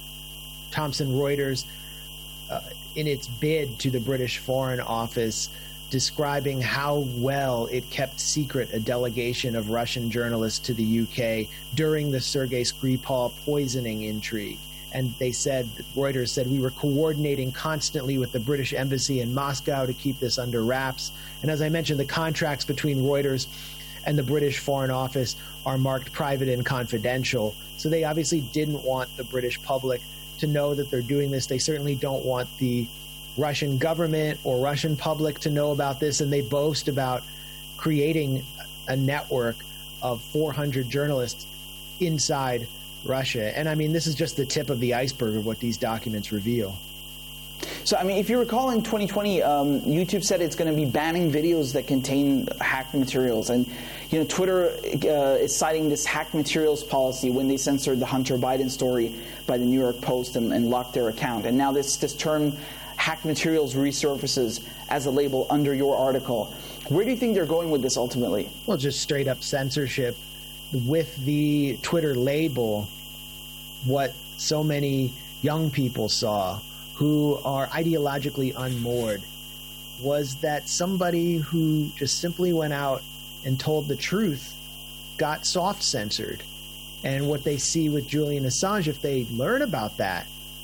Thomson Reuters, uh, in its bid to the British Foreign Office, describing how well it kept secret a delegation of Russian journalists to the U K during the Sergei Skripal poisoning intrigue. And they said, Reuters said, we were coordinating constantly with the British Embassy in Moscow to keep this under wraps. And as I mentioned, the contracts between Reuters and the British Foreign Office are marked private and confidential. So they obviously didn't want the British public to know that they're doing this. They certainly don't want the Russian government or Russian public to know about this. And they boast about creating a network of four hundred journalists inside Russia. And I mean, this is just the tip of the iceberg of what these documents reveal. So, I mean, if you recall in twenty twenty, um, YouTube said it's going to be banning videos that contain hacked materials. And, you know, Twitter uh, is citing this hacked materials policy when they censored the Hunter Biden story by the New York Post and, and locked their account. And now this, this term hacked materials resurfaces as a label under your article. Where do you think they're going with this ultimately? Well, just straight up censorship. With the Twitter label, what so many young people saw who are ideologically unmoored was that somebody who just simply went out and told the truth got soft censored. And what they see with Julian Assange, if they learn about that,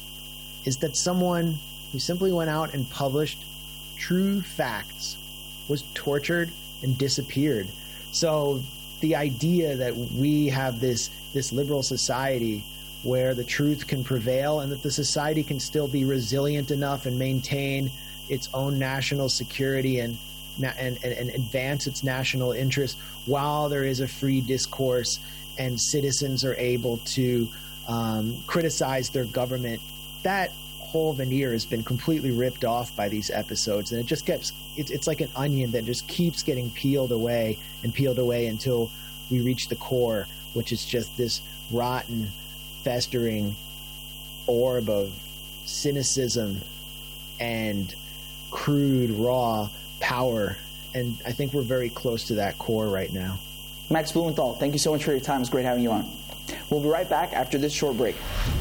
is that someone who simply went out and published true facts was tortured and disappeared. So the idea that we have this this liberal society where the truth can prevail and that the society can still be resilient enough and maintain its own national security and and, and, and advance its national interests while there is a free discourse and citizens are able to um, criticize their government, that whole veneer has been completely ripped off by these episodes. And it just gets, it's, it's like an onion that just keeps getting peeled away and peeled away until we reach the core, which is just this rotten, festering orb of cynicism and crude, raw power. And I think we're very close to that core right now. Max Blumenthal, thank you so much for your time. It's great having you on. We'll be right back after this short break.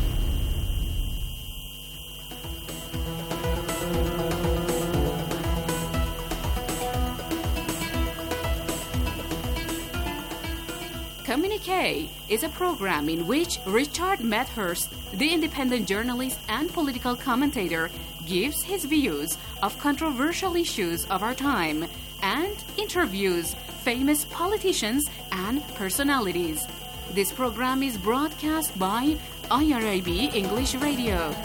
Communique is a program in which Richard Medhurst, the independent journalist and political commentator, gives his views of controversial issues of our time and interviews famous politicians and personalities. This program is broadcast by I R I B English Radio.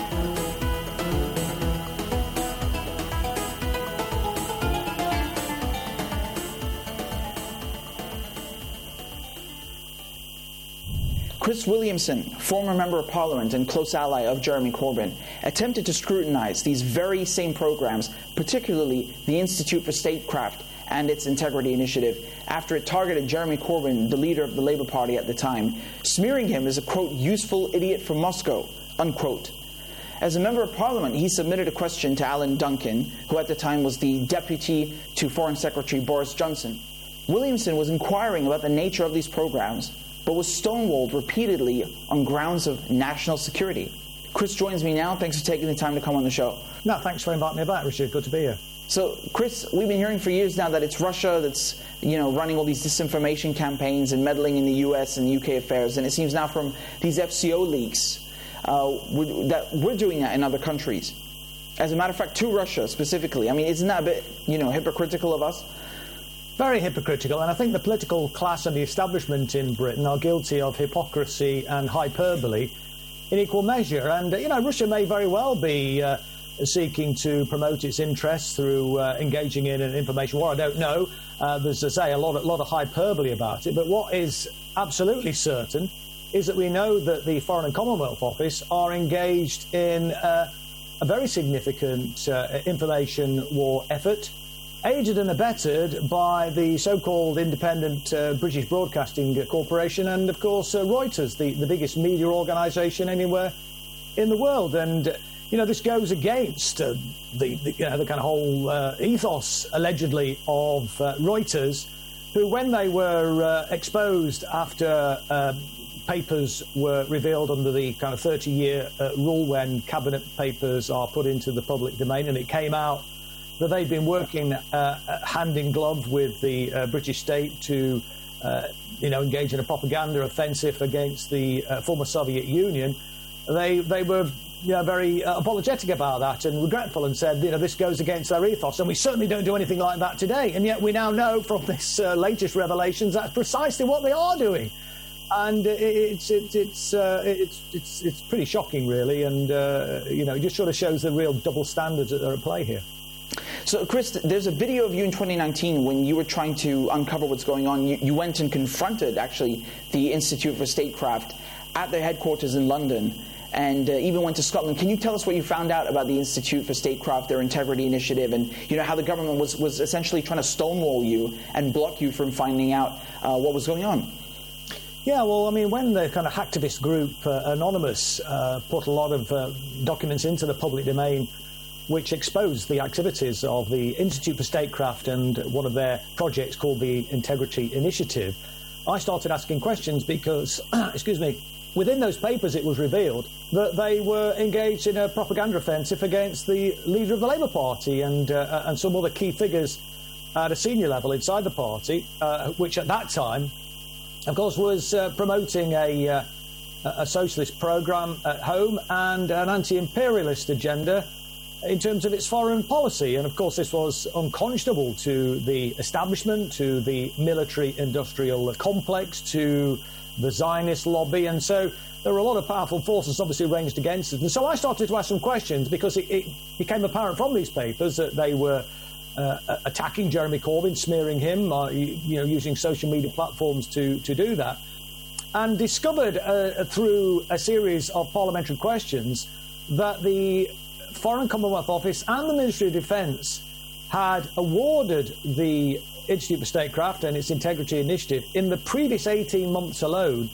Chris Williamson, former Member of Parliament and close ally of Jeremy Corbyn, attempted to scrutinize these very same programs, particularly the Institute for Statecraft and its Integrity Initiative, after it targeted Jeremy Corbyn, the leader of the Labour Party at the time, smearing him as a, quote, useful idiot from Moscow, unquote. As a Member of Parliament, he submitted a question to Alan Duncan, who at the time was the Deputy to Foreign Secretary Boris Johnson. Williamson was inquiring about the nature of these programs, but was stonewalled repeatedly on grounds of national security. Chris joins me now. Thanks for taking the time to come on the show. No, thanks for inviting me back, Richard. Good to be here. So, Chris, we've been hearing for years now that it's Russia that's, you know, running all these disinformation campaigns and meddling in the U S and U K affairs. And it seems now from these F C O leaks uh, we, that we're doing that in other countries. As a matter of fact, to Russia specifically. I mean, isn't that a bit, you know, hypocritical of us? Very hypocritical, and I think the political class and the establishment in Britain are guilty of hypocrisy and hyperbole in equal measure. And, you know, Russia may very well be uh, seeking to promote its interests through uh, engaging in an information war. I don't know. Uh, there's, as I say, a lot, a lot of hyperbole about it. But what is absolutely certain is that we know that the Foreign and Commonwealth Office are engaged in uh, a very significant uh, information war effort, aided and abetted by the so-called independent uh, British Broadcasting Corporation and, of course, uh, Reuters, the, the biggest media organisation anywhere in the world. And, uh, you know, this goes against uh, the, the, you know, the kind of whole uh, ethos, allegedly, of uh, Reuters, who, when they were uh, exposed after uh, papers were revealed under the kind of thirty-year uh, rule when cabinet papers are put into the public domain, and it came out that they'd been working uh, hand in glove with the uh, British state to, uh, you know, engage in a propaganda offensive against the uh, former Soviet Union. They they were, you know, very uh, apologetic about that and regretful, and said, you know, this goes against their ethos, and we certainly don't do anything like that today. And yet we now know from this uh, latest revelations that's precisely what they are doing. And it's it's it's uh, it's it's it's pretty shocking, really, and uh, you know, it just sort of shows the real double standards that are at play here. So, Chris, there's a video of you in twenty nineteen when you were trying to uncover what's going on. You, you went and confronted, actually, the Institute for Statecraft at their headquarters in London, and uh, even went to Scotland. Can you tell us what you found out about the Institute for Statecraft, their Integrity Initiative, and, you know, how the government was, was essentially trying to stonewall you and block you from finding out uh, what was going on? Yeah, well, I mean, when the kind of hacktivist group uh, Anonymous uh, put a lot of uh, documents into the public domain which exposed the activities of the Institute for Statecraft and one of their projects called the Integrity Initiative, I started asking questions because, excuse me, within those papers it was revealed that they were engaged in a propaganda offensive against the leader of the Labour Party and, uh, and some other key figures at a senior level inside the party, uh, which at that time, of course, was uh, promoting a, uh, a socialist programme at home and an anti-imperialist agenda in terms of its foreign policy. And, of course, this was unconscionable to the establishment, to the military-industrial complex, to the Zionist lobby. And so there were a lot of powerful forces obviously ranged against it. And so I started to ask some questions because it, it became apparent from these papers that they were uh, attacking Jeremy Corbyn, smearing him, uh, you know, using social media platforms to, to do that. And discovered uh, through a series of parliamentary questions that the Foreign Commonwealth Office and the Ministry of Defence had awarded the Institute for Statecraft and its Integrity Initiative in the previous eighteen months alone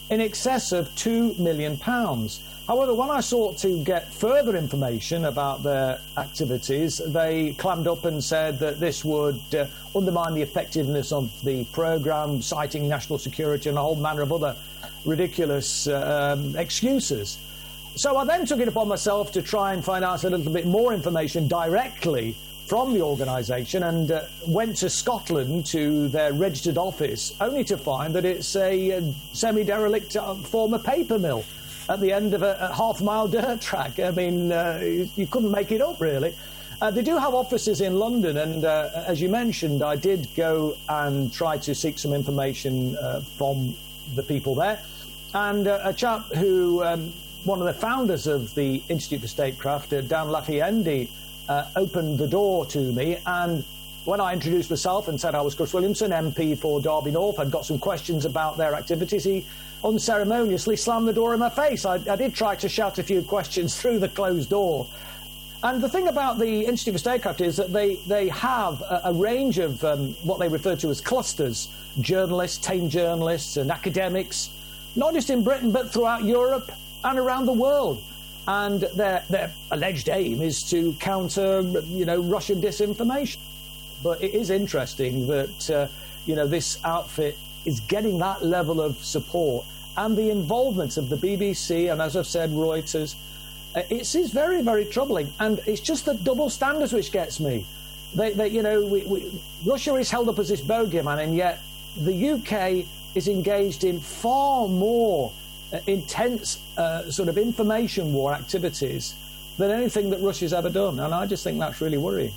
in excess of two million pounds. However, when I sought to get further information about their activities, they clammed up and said that this would uh, undermine the effectiveness of the programme, citing national security and a whole manner of other ridiculous uh, um, excuses. So I then took it upon myself to try and find out a little bit more information directly from the organisation, and uh, went to Scotland to their registered office, only to find that it's a uh, semi-derelict uh, former paper mill at the end of a, a half-mile dirt track. I mean, uh, you, you couldn't make it up, really. Uh, they do have offices in London, and uh, as you mentioned, I did go and try to seek some information uh, from the people there. And uh, a chap who, um, one of the founders of the Institute for Statecraft, uh, Dan Lafayette, uh, opened the door to me, and when I introduced myself and said I was Chris Williamson, M P for Derby North, I'd got some questions about their activities, he unceremoniously slammed the door in my face. I, I did try to shout a few questions through the closed door. And the thing about the Institute for Statecraft is that they, they have a, a range of um, what they refer to as clusters, journalists, tame journalists and academics, not just in Britain but throughout Europe and around the world. And their, their alleged aim is to counter, you know, Russian disinformation. But it is interesting that, uh, you know, this outfit is getting that level of support, and the involvement of the B B C and, as I've said, Reuters. Uh, it is very, very troubling, and it's just the double standards which gets me. They, they you know, we, we, Russia is held up as this bogeyman, and yet the U K is engaged in far more uh, intense uh, sort of information war activities than anything that Russia's ever done, and I just think that's really worrying.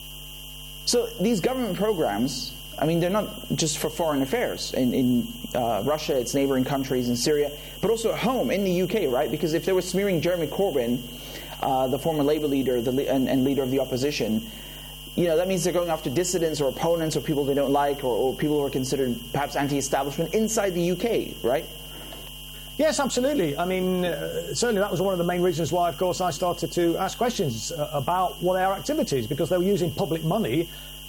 So these government programs, I mean, they're not just for foreign affairs in, in uh, Russia, its neighboring countries, in Syria, but also at home in the U K, right? Because if they were smearing Jeremy Corbyn, uh, the former Labour leader the, and, and leader of the opposition, you know, that means they're going after dissidents or opponents or people they don't like, or, or people who are considered perhaps anti-establishment inside the U K, right? Yes, absolutely. I mean, uh, certainly that was one of the main reasons why, of course, I started to ask questions uh, about what our activities, because they were using public money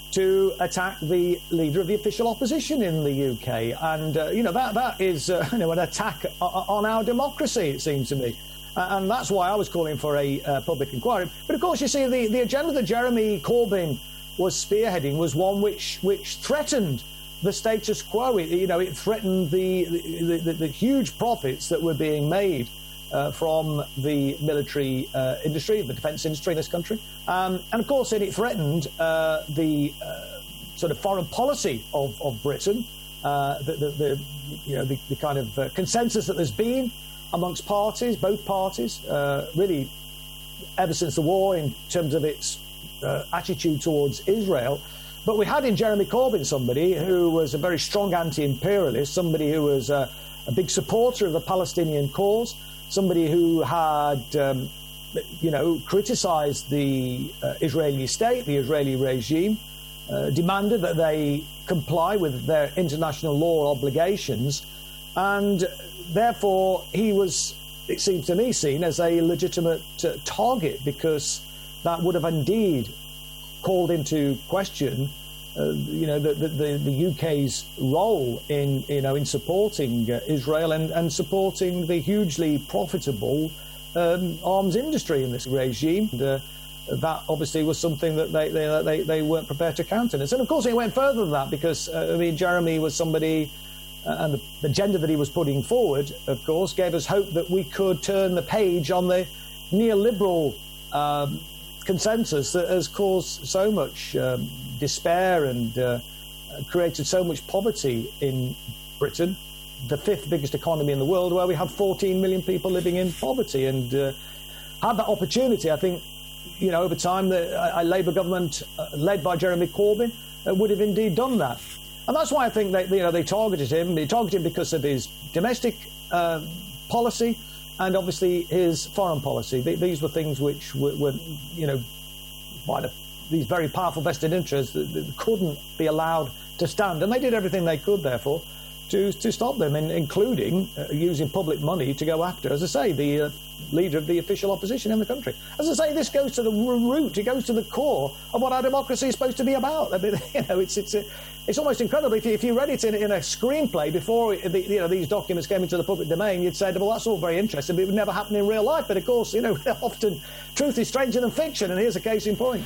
to attack the leader of the official opposition in the U K. And, uh, you know, that that is, uh, you know, an attack on our democracy, it seems to me. Uh, and that's why I was calling for a uh, public inquiry. But, of course, you see, the, the agenda that Jeremy Corbyn was spearheading was one which, which threatened the status quo. It, you know, it threatened the, the, the, the huge profits that were being made Uh, from the military uh, industry, the defence industry in this country. Um, and, of course, it, it threatened uh, the uh, sort of foreign policy of, of Britain, uh, the, the, the, you know, the, the kind of uh, consensus that there's been amongst parties, both parties, uh, really ever since the war in terms of its uh, attitude towards Israel. But we had in Jeremy Corbyn somebody who was a very strong anti-imperialist, somebody who was uh, a big supporter of the Palestinian cause, somebody who had, um, you know, criticised the uh, Israeli state, the Israeli regime, uh, demanded that they comply with their international law obligations, and therefore he was, it seems to me, seen as a legitimate uh, target, because that would have indeed called into question Uh, you know, the, the, the U K's role in, you know, in supporting uh, Israel and, and supporting the hugely profitable um, arms industry in this regime. And, uh, that obviously was something that they, they, they, they weren't prepared to countenance. And, of course, it went further than that, because, uh, I mean, Jeremy was somebody, uh, and the, the agenda that he was putting forward, of course, gave us hope that we could turn the page on the neoliberal um, consensus that has caused so much um, despair and uh, created so much poverty in Britain, the fifth biggest economy in the world, where we have fourteen million people living in poverty. And uh, had that opportunity, I think, you know, over time, the a Labour government uh, led by Jeremy Corbyn uh, would have indeed done that. And that's why I think they, you know, they targeted him. They targeted him because of his domestic uh, policy and obviously his foreign policy. These were things which were, were you know, by the these very powerful vested interests that, that couldn't be allowed to stand. And they did everything they could, therefore, to to stop them, in, including uh, using public money to go after, as I say, the uh, leader of the official opposition in the country. As I say, this goes to the root, it goes to the core of what our democracy is supposed to be about. I mean, you know, it's it's it's almost incredible. If you, if you read it in, in a screenplay before the, you know these documents came into the public domain, you'd say, well, that's all very interesting, but it would never happen in real life. But of course, you know, often truth is stranger than fiction, and here's a case in point.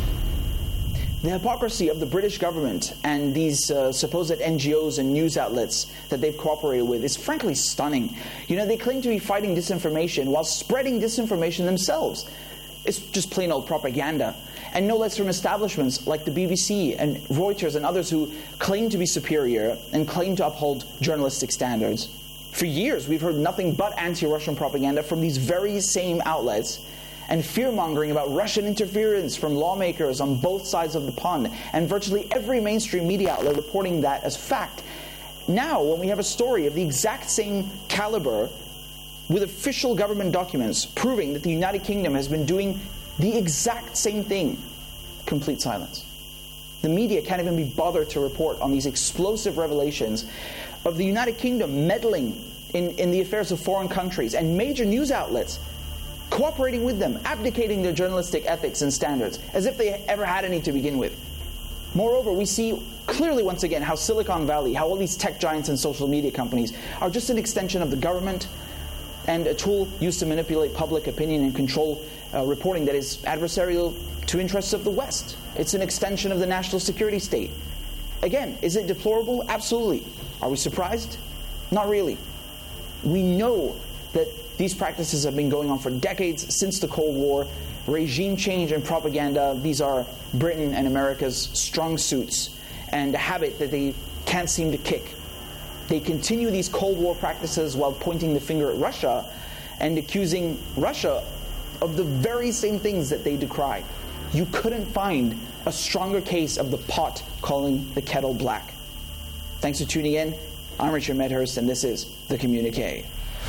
The hypocrisy of the British government and these uh, supposed N G Os and news outlets that they've cooperated with is frankly stunning. You know, they claim to be fighting disinformation while spreading disinformation themselves. It's just plain old propaganda. And no less from establishments like the B B C and Reuters and others who claim to be superior and claim to uphold journalistic standards. For years, we've heard nothing but anti-Russian propaganda from these very same outlets, and fear-mongering about Russian interference from lawmakers on both sides of the pond, and virtually every mainstream media outlet reporting that as fact. Now, when we have a story of the exact same caliber with official government documents proving that the United Kingdom has been doing the exact same thing, complete silence. The media can't even be bothered to report on these explosive revelations of the United Kingdom meddling in, in the affairs of foreign countries, and major news outlets cooperating with them, abdicating their journalistic ethics and standards, as if they ever had any to begin with. Moreover, we see clearly once again how Silicon Valley, how all these tech giants and social media companies are just an extension of the government and a tool used to manipulate public opinion and control uh, reporting that is adversarial to interests of the West. It's an extension of the national security state. Again, is it deplorable? Absolutely. Are we surprised? Not really. We know that these practices have been going on for decades, since the Cold War. Regime change and propaganda, these are Britain and America's strong suits, and a habit that they can't seem to kick. They continue these Cold War practices while pointing the finger at Russia and accusing Russia of the very same things that they decry. You couldn't find a stronger case of the pot calling the kettle black. Thanks for tuning in. I'm Richard Medhurst, and this is The Communique.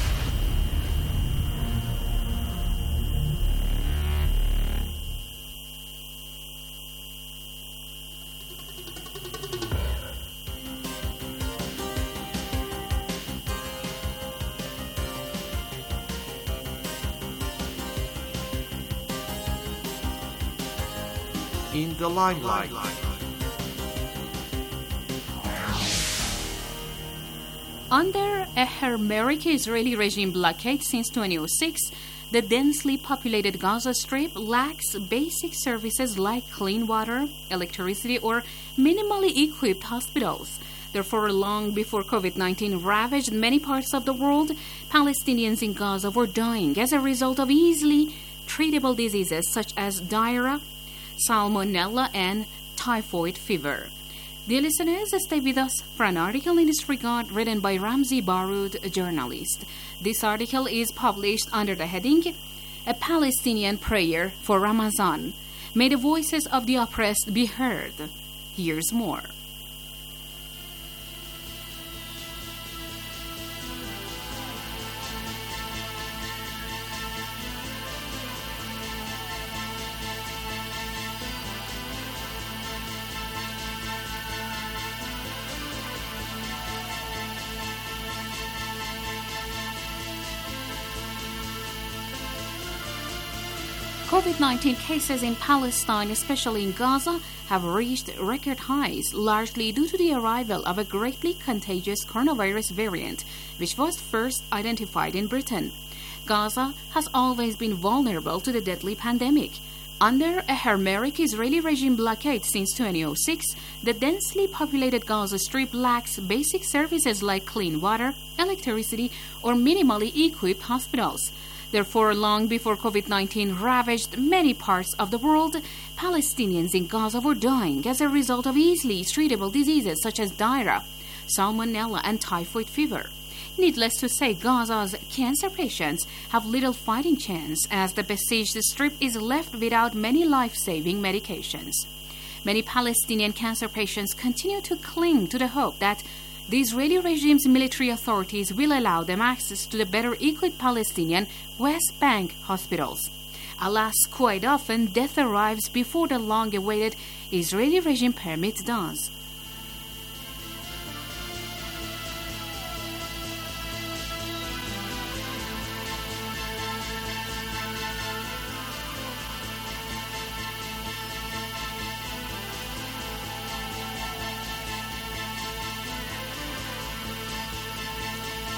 In the limelight. Under a Hermeric Israeli regime blockade since two thousand six, the densely populated Gaza Strip lacks basic services like clean water, electricity, or minimally equipped hospitals. Therefore, long before COVID nineteen ravaged many parts of the world, Palestinians in Gaza were dying as a result of easily treatable diseases such as diarrhea, salmonella, and typhoid fever. Dear listeners, stay with us for an article in this regard written by Ramzi Baroud, a journalist. This article is published under the heading, A Palestinian Prayer for Ramadan. May the voices of the oppressed be heard. Here's more. COVID nineteen cases in Palestine, especially in Gaza, have reached record highs, largely due to the arrival of a greatly contagious coronavirus variant, which was first identified in Britain. Gaza has always been vulnerable to the deadly pandemic. Under a Hermeric Israeli regime blockade since two thousand six, the densely populated Gaza Strip lacks basic services like clean water, electricity, or minimally equipped hospitals. Therefore, long before COVID nineteen ravaged many parts of the world, Palestinians in Gaza were dying as a result of easily treatable diseases such as diarrhea, salmonella, and typhoid fever. Needless to say, Gaza's cancer patients have little fighting chance as the besieged strip is left without many life-saving medications. Many Palestinian cancer patients continue to cling to the hope that the Israeli regime's military authorities will allow them access to the better-equipped Palestinian West Bank hospitals. Alas, quite often death arrives before the long-awaited Israeli regime permit does.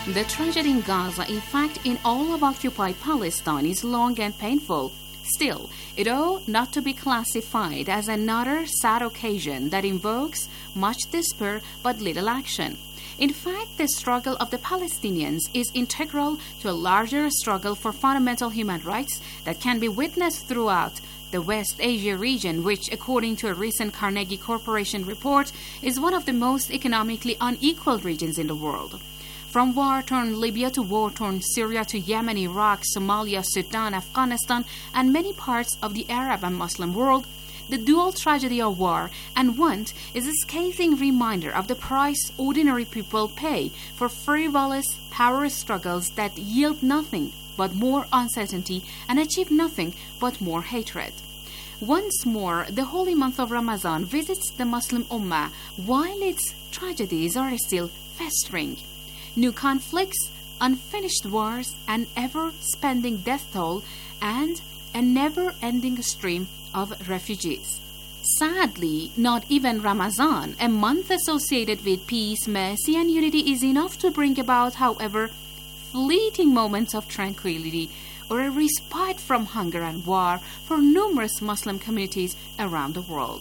The tragedy in Gaza, in fact in all of occupied Palestine, is long and painful. Still, it ought not to be classified as another sad occasion that invokes much despair but little action. In fact, the struggle of the Palestinians is integral to a larger struggle for fundamental human rights that can be witnessed throughout the West Asia region, which, according to a recent Carnegie Corporation report, is one of the most economically unequal regions in the world. From war-torn Libya to war-torn Syria to Yemen, Iraq, Somalia, Sudan, Afghanistan, and many parts of the Arab and Muslim world, the dual tragedy of war and want is a scathing reminder of the price ordinary people pay for frivolous power struggles that yield nothing but more uncertainty and achieve nothing but more hatred. Once more, the holy month of Ramadan visits the Muslim Ummah while its tragedies are still festering. New conflicts, unfinished wars, an ever-spending death toll, and a never-ending stream of refugees. Sadly, not even Ramadan, a month associated with peace, mercy, and unity, is enough to bring about, however, fleeting moments of tranquility or a respite from hunger and war for numerous Muslim communities around the world.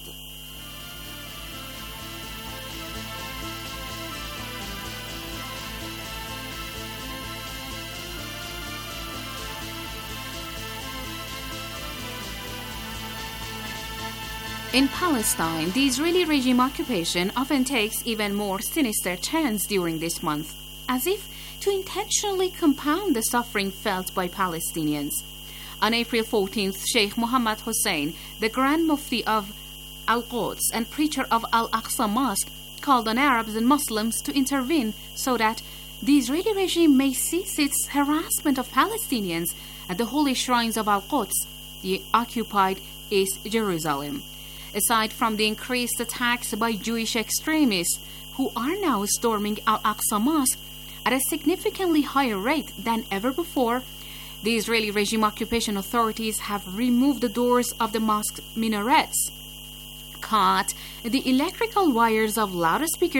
In Palestine, the Israeli regime occupation often takes even more sinister turns during this month, as if to intentionally compound the suffering felt by Palestinians. On April fourteenth, Sheikh Mohammed Hussein, the Grand Mufti of Al-Quds and preacher of Al-Aqsa Mosque, called on Arabs and Muslims to intervene so that the Israeli regime may cease its harassment of Palestinians at the holy shrines of Al-Quds, the occupied East Jerusalem. Aside from the increased attacks by Jewish extremists who are now storming Al-Aqsa Mosque at a significantly higher rate than ever before, the Israeli regime occupation authorities have removed the doors of the mosque's minarets, cut the electrical wires of loudspeakers